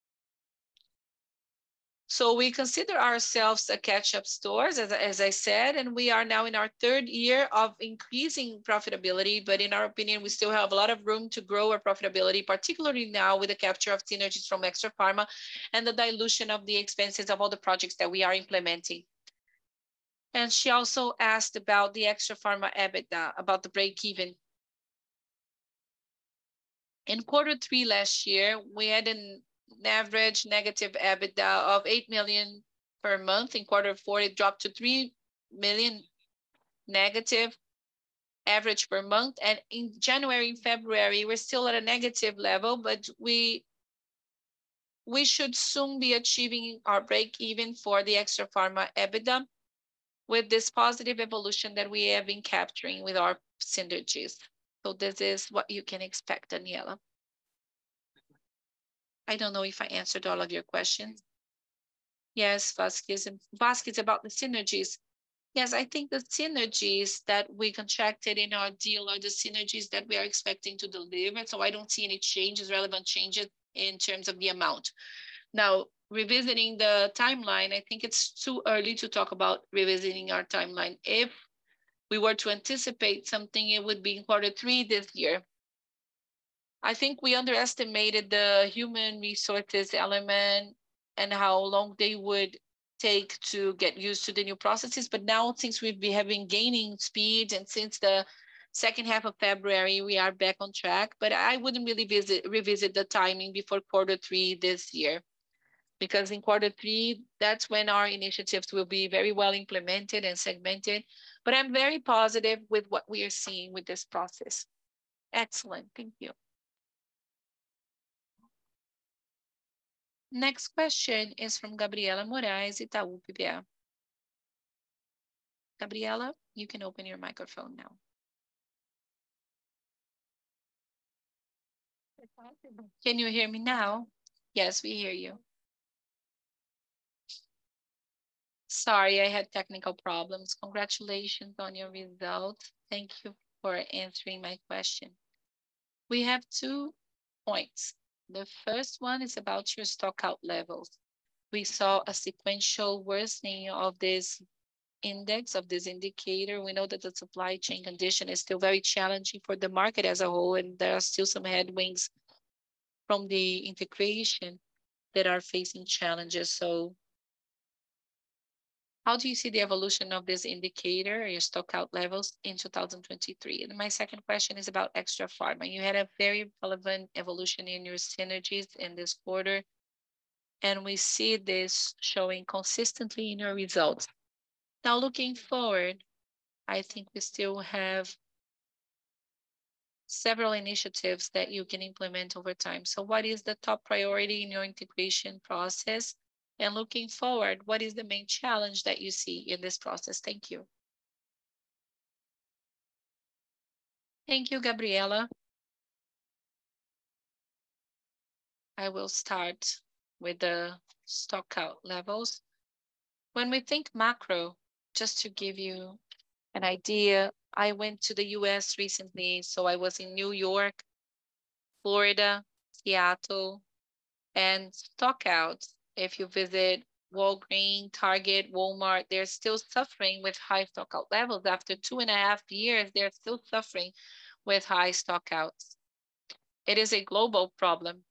So we consider ourselves a catch-up stores, as, as I said, and we are now in our third year of increasing profitability. But in our opinion, we still have a lot of room to grow our profitability, particularly now with the capture of synergies from Extrafarma and the dilution of the expenses of all the projects that we are implementing. And she also asked about the Extrafarma EBITDA, about the break-even. In quarter three last year, we had an average negative EBITDA of eight million per month. In quarter four, it dropped to three million negative average per month. And in January and February, we're still at a negative level, but we we should soon be achieving our break even for the Extrafarma EBITDA with this positive evolution that we have been capturing with our synergies. So this is what you can expect, Daniela. I don't know if I answered all of your questions. Yes, Vasquez, Vasquez about the synergies. Yes, I think the synergies that we contracted in our deal are the synergies that we are expecting to deliver. So I don't see any changes, relevant changes in terms of the amount. Now, revisiting the timeline, I think it's too early to talk about revisiting our timeline. If we were to anticipate something, it would be in quarter three this year. I think we underestimated the human resources element and how long they would take to get used to the new processes. But now, since we've been having gaining speed, and since the second half of February, we are back on track. But I wouldn't really visit revisit the timing before quarter three this year, because in quarter three, that's when our initiatives will be very well implemented and segmented. But I'm very positive with what we are seeing with this process. Excellent, thank you. Next question is from Gabriela Moraes, Itaú B B A. Gabriela, you can open your microphone now. Can you hear me now? Yes, we hear you. Sorry, I had technical problems. Congratulations on your results. Thank you for answering my question. We have two points. The first one is about your stock out levels. We saw a sequential worsening of this index, of this indicator. We know that the supply chain condition is still very challenging for the market as a whole, and there are still some headwinds from the integration that are facing challenges. So how do you see the evolution of this indicator, your stock out levels in two thousand twenty-three? And my second question is about Extrafarma. You had a very relevant evolution in your synergies in this quarter, and we see this showing consistently in your results. Now, looking forward, I think we still have several initiatives that you can implement over time. So what is the top priority in your integration process? And looking forward, what is the main challenge that you see in this process? Thank you. Thank you, Gabriela. I will start with the stock out levels. When we think macro, just to give you an idea, I went to the U S recently. So I was in New York, Florida, Seattle, and stock outs. If you visit Walgreens, Target, Walmart, they're still suffering with high stock out levels. After two and a half years, they're still suffering with high stock outs. It is a global problem.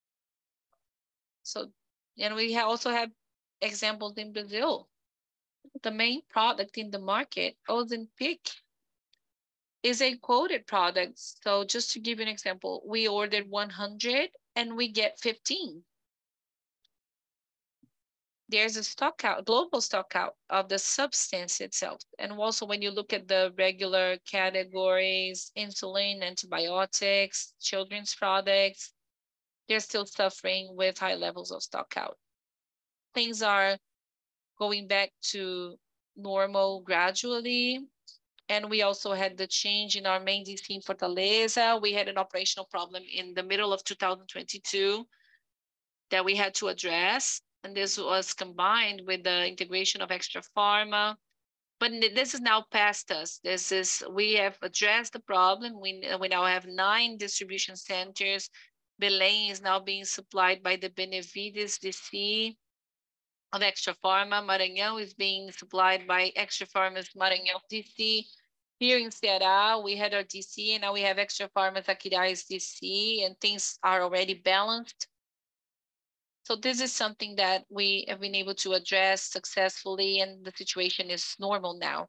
So, and we also have examples in Brazil. The main product in the market, Ozempic, is a quoted product. So just to give you an example, we ordered one hundred and we get fifteen. There's a stock out, global stock out of the substance itself. And also when you look at the regular categories, insulin, antibiotics, children's products, they're still suffering with high levels of stock out. Things are going back to normal gradually. And we also had the change in our main D C in Fortaleza. We had an operational problem in the middle of two thousand twenty-two that we had to address. And this was combined with the integration of Extrafarma. But this is now past us. This is, we have addressed the problem. We, we now have nine distribution centers. Belém is now being supplied by the Benevides D C of Extrafarma. Maranhão is being supplied by Extrafarma's Maranhão D C. Here in Ceará, we had our D C, and now we have Extrafarma's Aquiraz D C, and things are already balanced. So this is something that we have been able to address successfully, and the situation is normal now.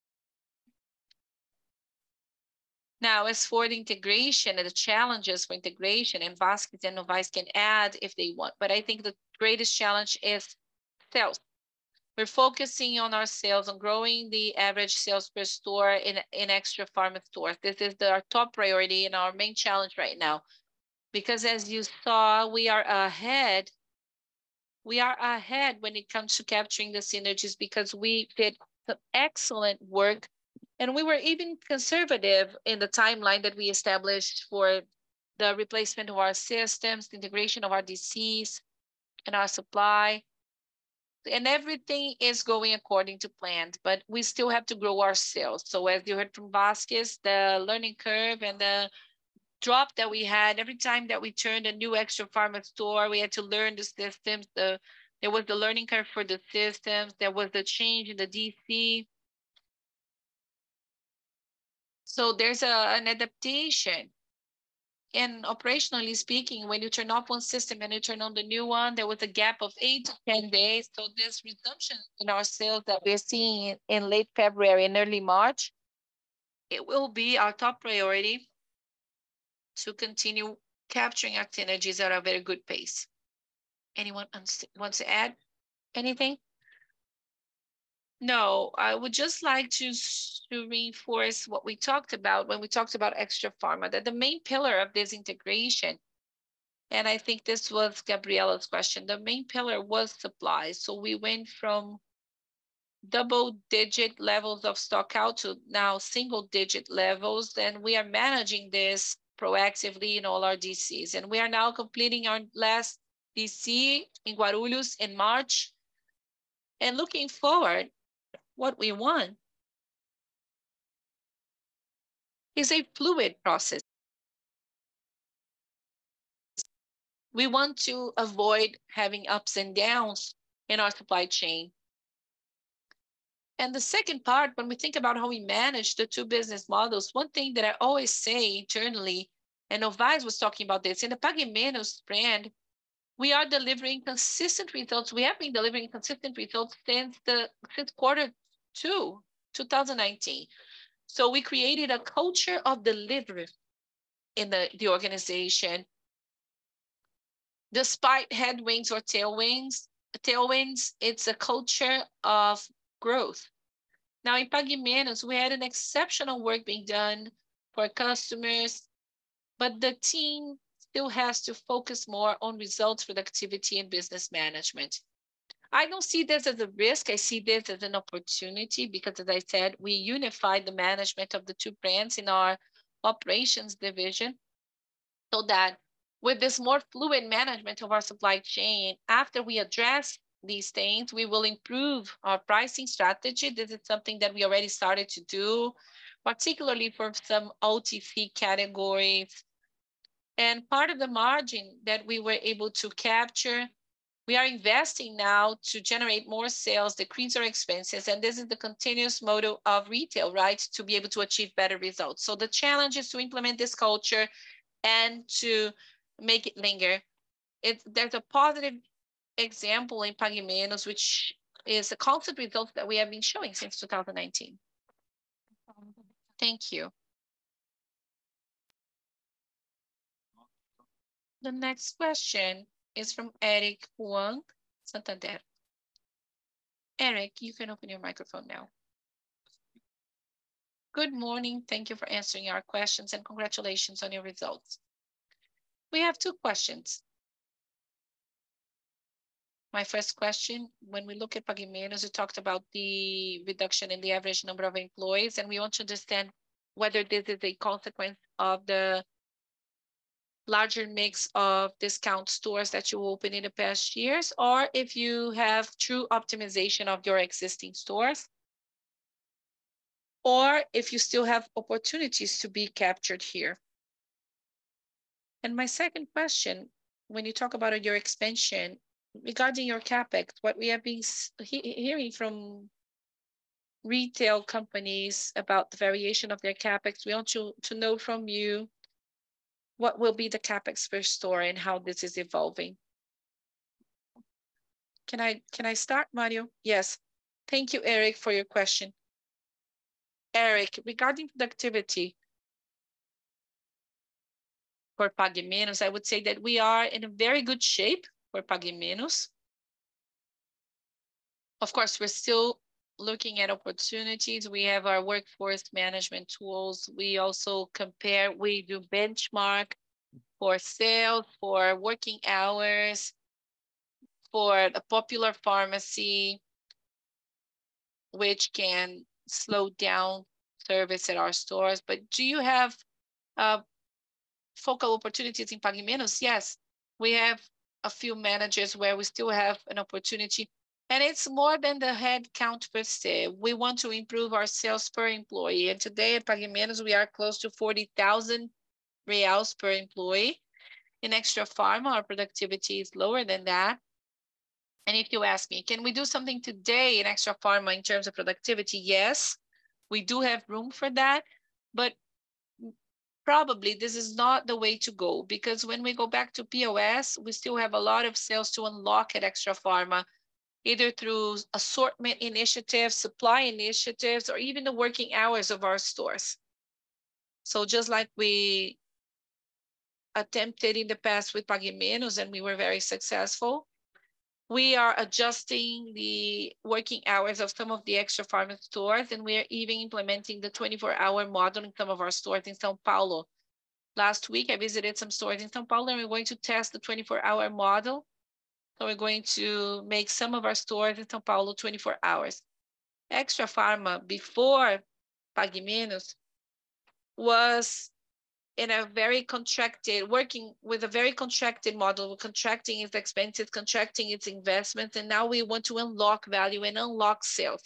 Now, as for the integration and the challenges for integration, and Vasquez and Novais can add if they want, but I think the greatest challenge is sales. We're focusing on our sales, on growing the average sales per store in, in Extrafarma stores. This is the, our top priority and our main challenge right now. Because as you saw, we are ahead. We are ahead when it comes to capturing the synergies because we did some excellent work. And we were even conservative in the timeline that we established for the replacement of our systems, the integration of our D Cs and our supply. And everything is going according to plan, but we still have to grow our sales. So as you heard from Vasquez, the learning curve and the drop that we had every time that we turned a new Extrafarma store, we had to learn the systems, the There was the learning curve for the systems. There was the change in the D C. So there's a, an adaptation. And operationally speaking, when you turn off one system and you turn on the new one, there was a gap of eight to ten days. So this resumption in our sales that we're seeing in late February and early March, it will be our top priority to continue capturing our synergies at a very good pace. Anyone wants to add anything? No, I would just like to, to reinforce what we talked about when we talked about Extrafarma, that the main pillar of this integration, and I think this was Gabriela's question, the main pillar was supply. So we went from double digit levels of stock out to now single digit levels, and we are managing this proactively in all our D Cs. And we are now completing our last D C in Guarulhos in March. And looking forward, what we want is a fluid process. We want to avoid having ups and downs in our supply chain. And the second part, when we think about how we manage the two business models, one thing that I always say internally, and Novais was talking about this, in the Pague Menos brand, we are delivering consistent results. We have been delivering consistent results since the since quarter two, two thousand nineteen. So we created a culture of delivery in the, the organization. Despite headwinds or tailwinds, tailwinds, it's a culture of growth. Now in Pague Menos, we had an exceptional work being done for customers, but the team still has to focus more on results, productivity, and business management. I don't see this as a risk. I see this as an opportunity because, as I said, we unified the management of the two brands in our operations division so that with this more fluid management of our supply chain, after we address these things, we will improve our pricing strategy. This is something that we already started to do, particularly for some O T C categories. And part of the margin that we were able to capture, we are investing now to generate more sales, decrease our expenses. And this is the continuous model of retail, right? To be able to achieve better results. So the challenge is to implement this culture and to make it linger. It's, there's a positive example in Pague Menos, which is a constant result that we have been showing since two thousand nineteen. Thank you. The next question is from Eric Huang, Santander. Eric, you can open your microphone now. Good morning. Thank you for answering our questions and congratulations on your results. We have two questions. My first question, when we look at Pague Menos, you talked about the reduction in the average number of employees, and we want to understand whether this is a consequence of the larger mix of discount stores that you opened in the past years, or if you have true optimization of your existing stores, or if you still have opportunities to be captured here. And my second question, when you talk about your expansion, regarding your CapEx, what we have been he hearing from retail companies about the variation of their CapEx, we want to, to know from you what will be the CapEx per store and how this is evolving. Can I, can I start, Mario? Yes. Thank you, Eric, for your question. Eric, regarding productivity for Pague Menos, I would say that we are in a very good shape for Pague Menos. Of course, we're still looking at opportunities. We have our workforce management tools. We also compare, we do benchmark for sales, for working hours, for a popular pharmacy, which can slow down service at our stores. But do you have uh, focal opportunities in Pague Menos? Yes, we have a few managers where we still have an opportunity. And it's more than the head count per se. We want to improve our sales per employee. And today at Pague Menos, we are close to forty thousand reals per employee. In Extrafarma, our productivity is lower than that. And if you ask me, can we do something today in Extrafarma in terms of productivity? Yes, we do have room for that, but probably this is not the way to go, because when we go back to P O S, we still have a lot of sales to unlock at Extrafarma, either through assortment initiatives, supply initiatives, or even the working hours of our stores. So just like we attempted in the past with Pague Menos, and we were very successful, we are adjusting the working hours of some of the Extrafarma stores, and we are even implementing the twenty-four hour model in some of our stores in São Paulo. Last week, I visited some stores in São Paulo, and we're going to test the twenty-four hour model. So we're going to make some of our stores in São Paulo twenty-four hours. Extrafarma, before Pague Menos, was in a very contracted, working with a very contracted model, contracting its expenses, contracting its investments, and now we want to unlock value and unlock sales.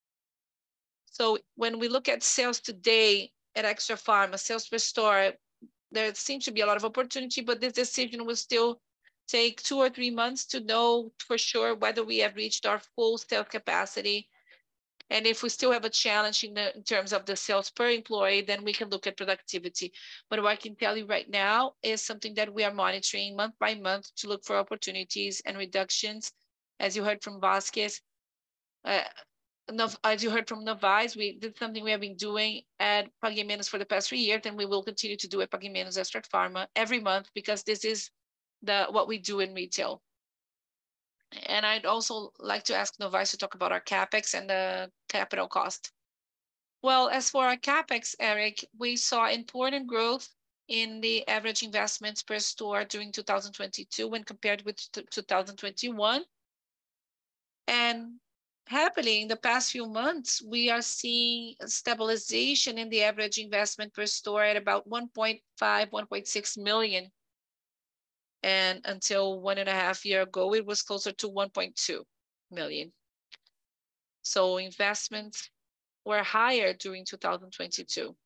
So when we look at sales today at Extrafarma, sales per store, there seems to be a lot of opportunity, but this decision will still take two or three months to know for sure whether we have reached our full sales capacity. And if we still have a challenge in, the, in terms of the sales per employee, then we can look at productivity. But what I can tell you right now is something that we are monitoring month by month to look for opportunities and reductions. As you heard from Vasquez, uh, as you heard from Novais, we did something we have been doing at Pague Menos for the past three years, and we will continue to do at Pague Menos Extrafarma every month, because this is the what we do in retail. And I'd also like to ask Novais to talk about our CapEx and the capital cost. Well, as for our CapEx, Eric, we saw important growth in the average investments per store during two thousand twenty-two when compared with two thousand twenty-one. And happily, in the past few months, we are seeing a stabilization in the average investment per store at about one point five, one point six million. And until one and a half year ago, it was closer to one point two million. So investments were higher during two thousand twenty-two.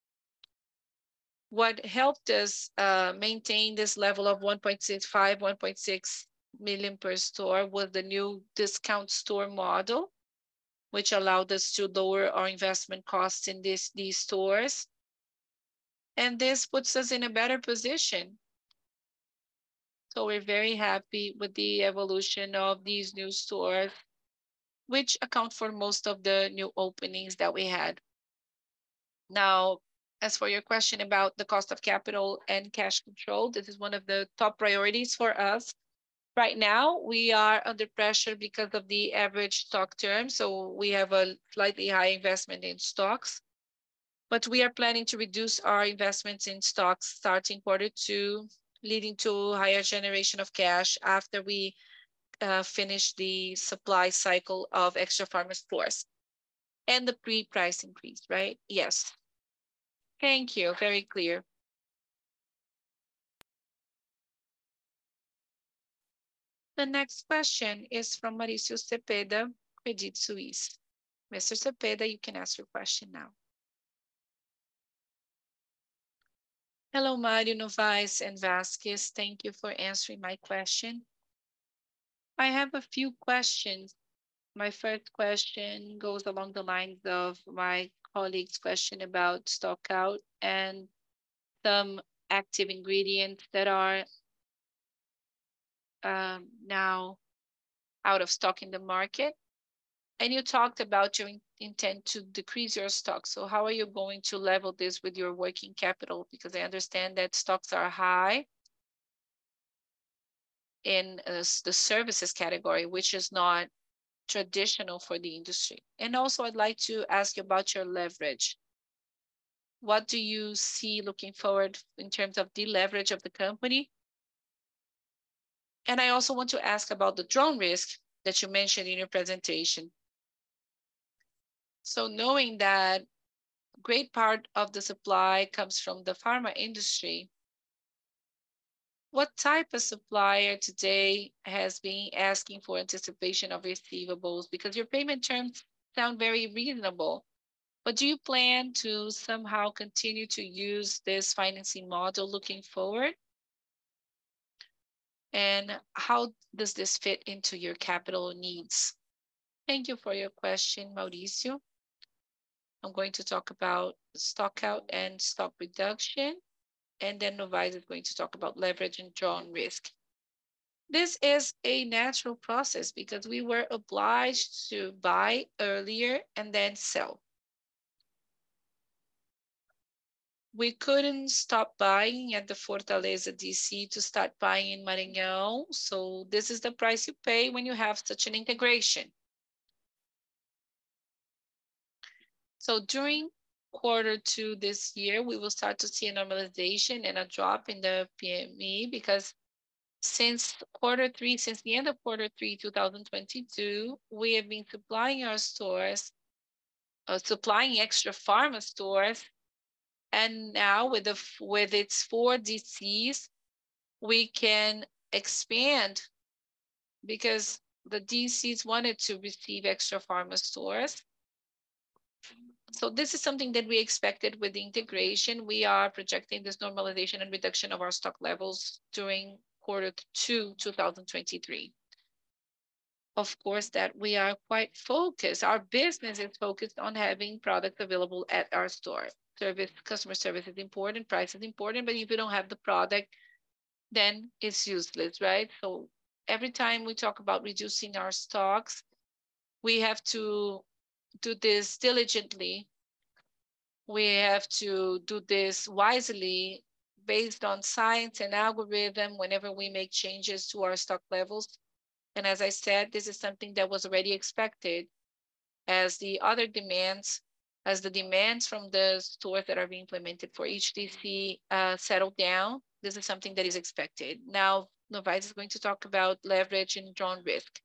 What helped us uh, maintain this level of one point six five, one point six million per store was the new discount store model, which allowed us to lower our investment costs in this, these stores. And this puts us in a better position. So we're very happy with the evolution of these new stores, which account for most of the new openings that we had. Now, as for your question about the cost of capital and cash control, this is one of the top priorities for us. Right now, we are under pressure because of the average stock term. So we have a slightly high investment in stocks, but we are planning to reduce our investments in stocks starting quarter two, leading to higher generation of cash after we uh, finish the supply cycle of Extrafarma stores and the pre-price increase, right? Yes. Thank you. Very clear. The next question is from Mauricio Cepeda, Credit Suisse. Mister Cepeda, you can ask your question now. Hello, Mario, Novais, and Vasquez. Thank you for answering my question. I have a few questions. My first question goes along the lines of my colleague's question about stock out and some active ingredients that are um, now out of stock in the market. And you talked about your intent to decrease your stock. So how are you going to level this with your working capital? Because I understand that stocks are high in uh, the services category, which is not traditional for the industry. And also I'd like to ask you about your leverage. What do you see looking forward in terms of deleverage of the company? And I also want to ask about the drone risk that you mentioned in your presentation. So knowing that a great part of the supply comes from the pharma industry, what type of supplier today has been asking for anticipation of receivables? Because your payment terms sound very reasonable, but do you plan to somehow continue to use this financing model looking forward? And how does this fit into your capital needs? Thank you for your question, Mauricio. I'm going to talk about stock out and stock reduction, and then Novais is going to talk about leverage and drawn risk. This is a natural process because we were obliged to buy earlier and then sell. We couldn't stop buying at the Fortaleza D C to start buying in Maranhão. So this is the price you pay when you have such an integration. So during quarter two this year, we will start to see a normalization and a drop in the P M E because since quarter three, since the end of quarter three, two thousand twenty-two, we have been supplying our stores, uh, supplying Extrafarma stores. And now with, the, with its four D Cs, we can expand because the D Cs wanted to receive Extrafarma stores. So this is something that we expected with the integration. We are projecting this normalization and reduction of our stock levels during quarter two, two thousand twenty-three. Of course, that we are quite focused. Our business is focused on having products available at our store. Service, customer service is important, price is important, but if you don't have the product, then it's useless, right? So every time we talk about reducing our stocks, we have to do this diligently. We have to do this wisely based on science and algorithm whenever we make changes to our stock levels. And as I said, this is something that was already expected as the other demands, as the demands from the stores that are being implemented for each D C uh, settle down. This is something that is expected. Now, Novais is going to talk about leverage and drawn risk.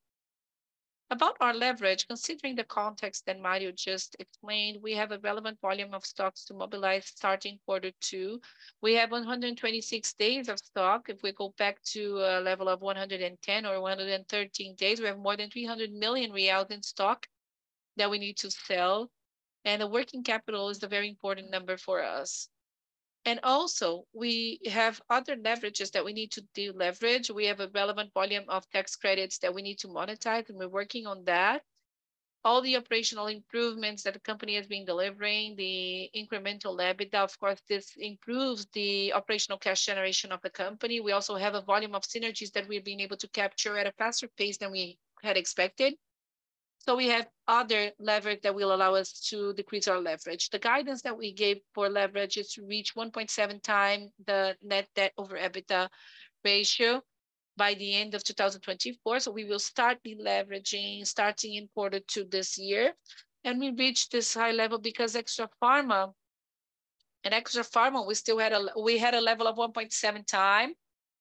About our leverage, considering the context that Mario just explained, we have a relevant volume of stocks to mobilize starting quarter two. We have one hundred twenty-six days of stock. If we go back to a level of one hundred ten or one hundred thirteen days, we have more than three hundred million reais in stock that we need to sell. And the working capital is a very important number for us. And also, we have other leverages that we need to deleverage. We have a relevant volume of tax credits that we need to monetize, and we're working on that. All the operational improvements that the company has been delivering, the incremental EBITDA, of course, this improves the operational cash generation of the company. We also have a volume of synergies that we've been able to capture at a faster pace than we had expected. So we have other leverage that will allow us to decrease our leverage. The guidance that we gave for leverage is to reach one point seven times the net debt over EBITDA ratio by the end of two thousand twenty-four. So we will start deleveraging starting in quarter two this year. And we reached this high level because Extrafarma and Extrafarma, we still had a, we had a level of one point seven times.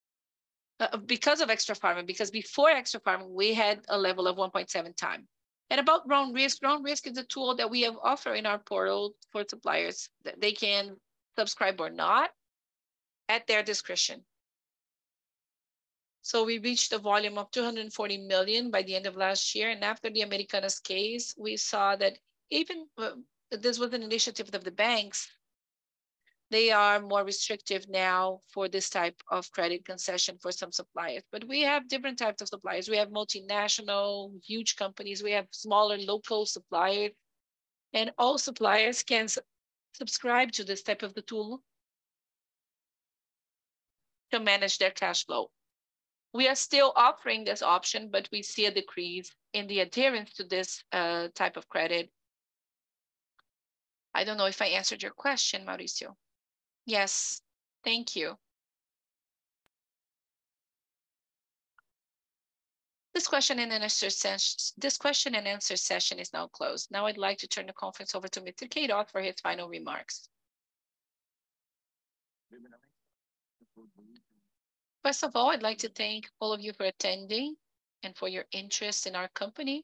Uh, because of Extrafarma, because before Extrafarma, we had a level of one point seven times. And about Drawn Risk, Drawn Risk is a tool that we have offered in our portal for suppliers that they can subscribe or not at their discretion. So we reached a volume of two hundred forty million by the end of last year. And after the Americanas case, we saw that even uh, this was an initiative of the banks, they are more restrictive now for this type of credit concession for some suppliers. But we have different types of suppliers. We have multinational, huge companies. We have smaller local suppliers. And all suppliers can su subscribe to this type of the tool to manage their cash flow. We are still offering this option, but we see a decrease in the adherence to this uh, type of credit. I don't know if I answered your question, Mauricio. Yes, thank you. This question and answer session, this question and answer session is now closed. Now I'd like to turn the conference over to Mister Queiroz for his final remarks. First of all, I'd like to thank all of you for attending and for your interest in our company.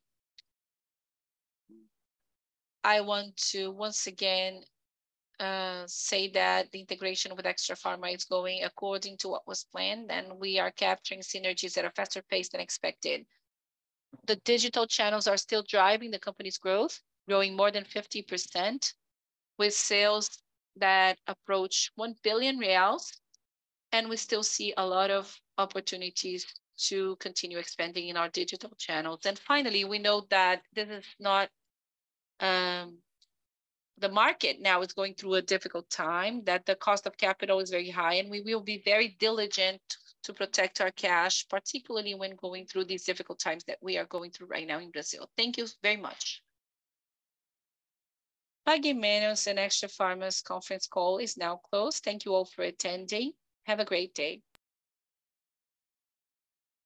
I want to once again uh, say that the integration with Extrafarma is going according to what was planned, and we are capturing synergies at a faster pace than expected. The digital channels are still driving the company's growth, growing more than fifty percent, with sales that approach one billion reals. And we still see a lot of opportunities to continue expanding in our digital channels. And finally, we know that this is not um, the market now is going through a difficult time, that the cost of capital is very high, and we will be very diligent to protect our cash, particularly when going through these difficult times that we are going through right now in Brazil. Thank you very much. Pague Menos and Extrafarma's conference call is now closed. Thank you all for attending. Have a great day.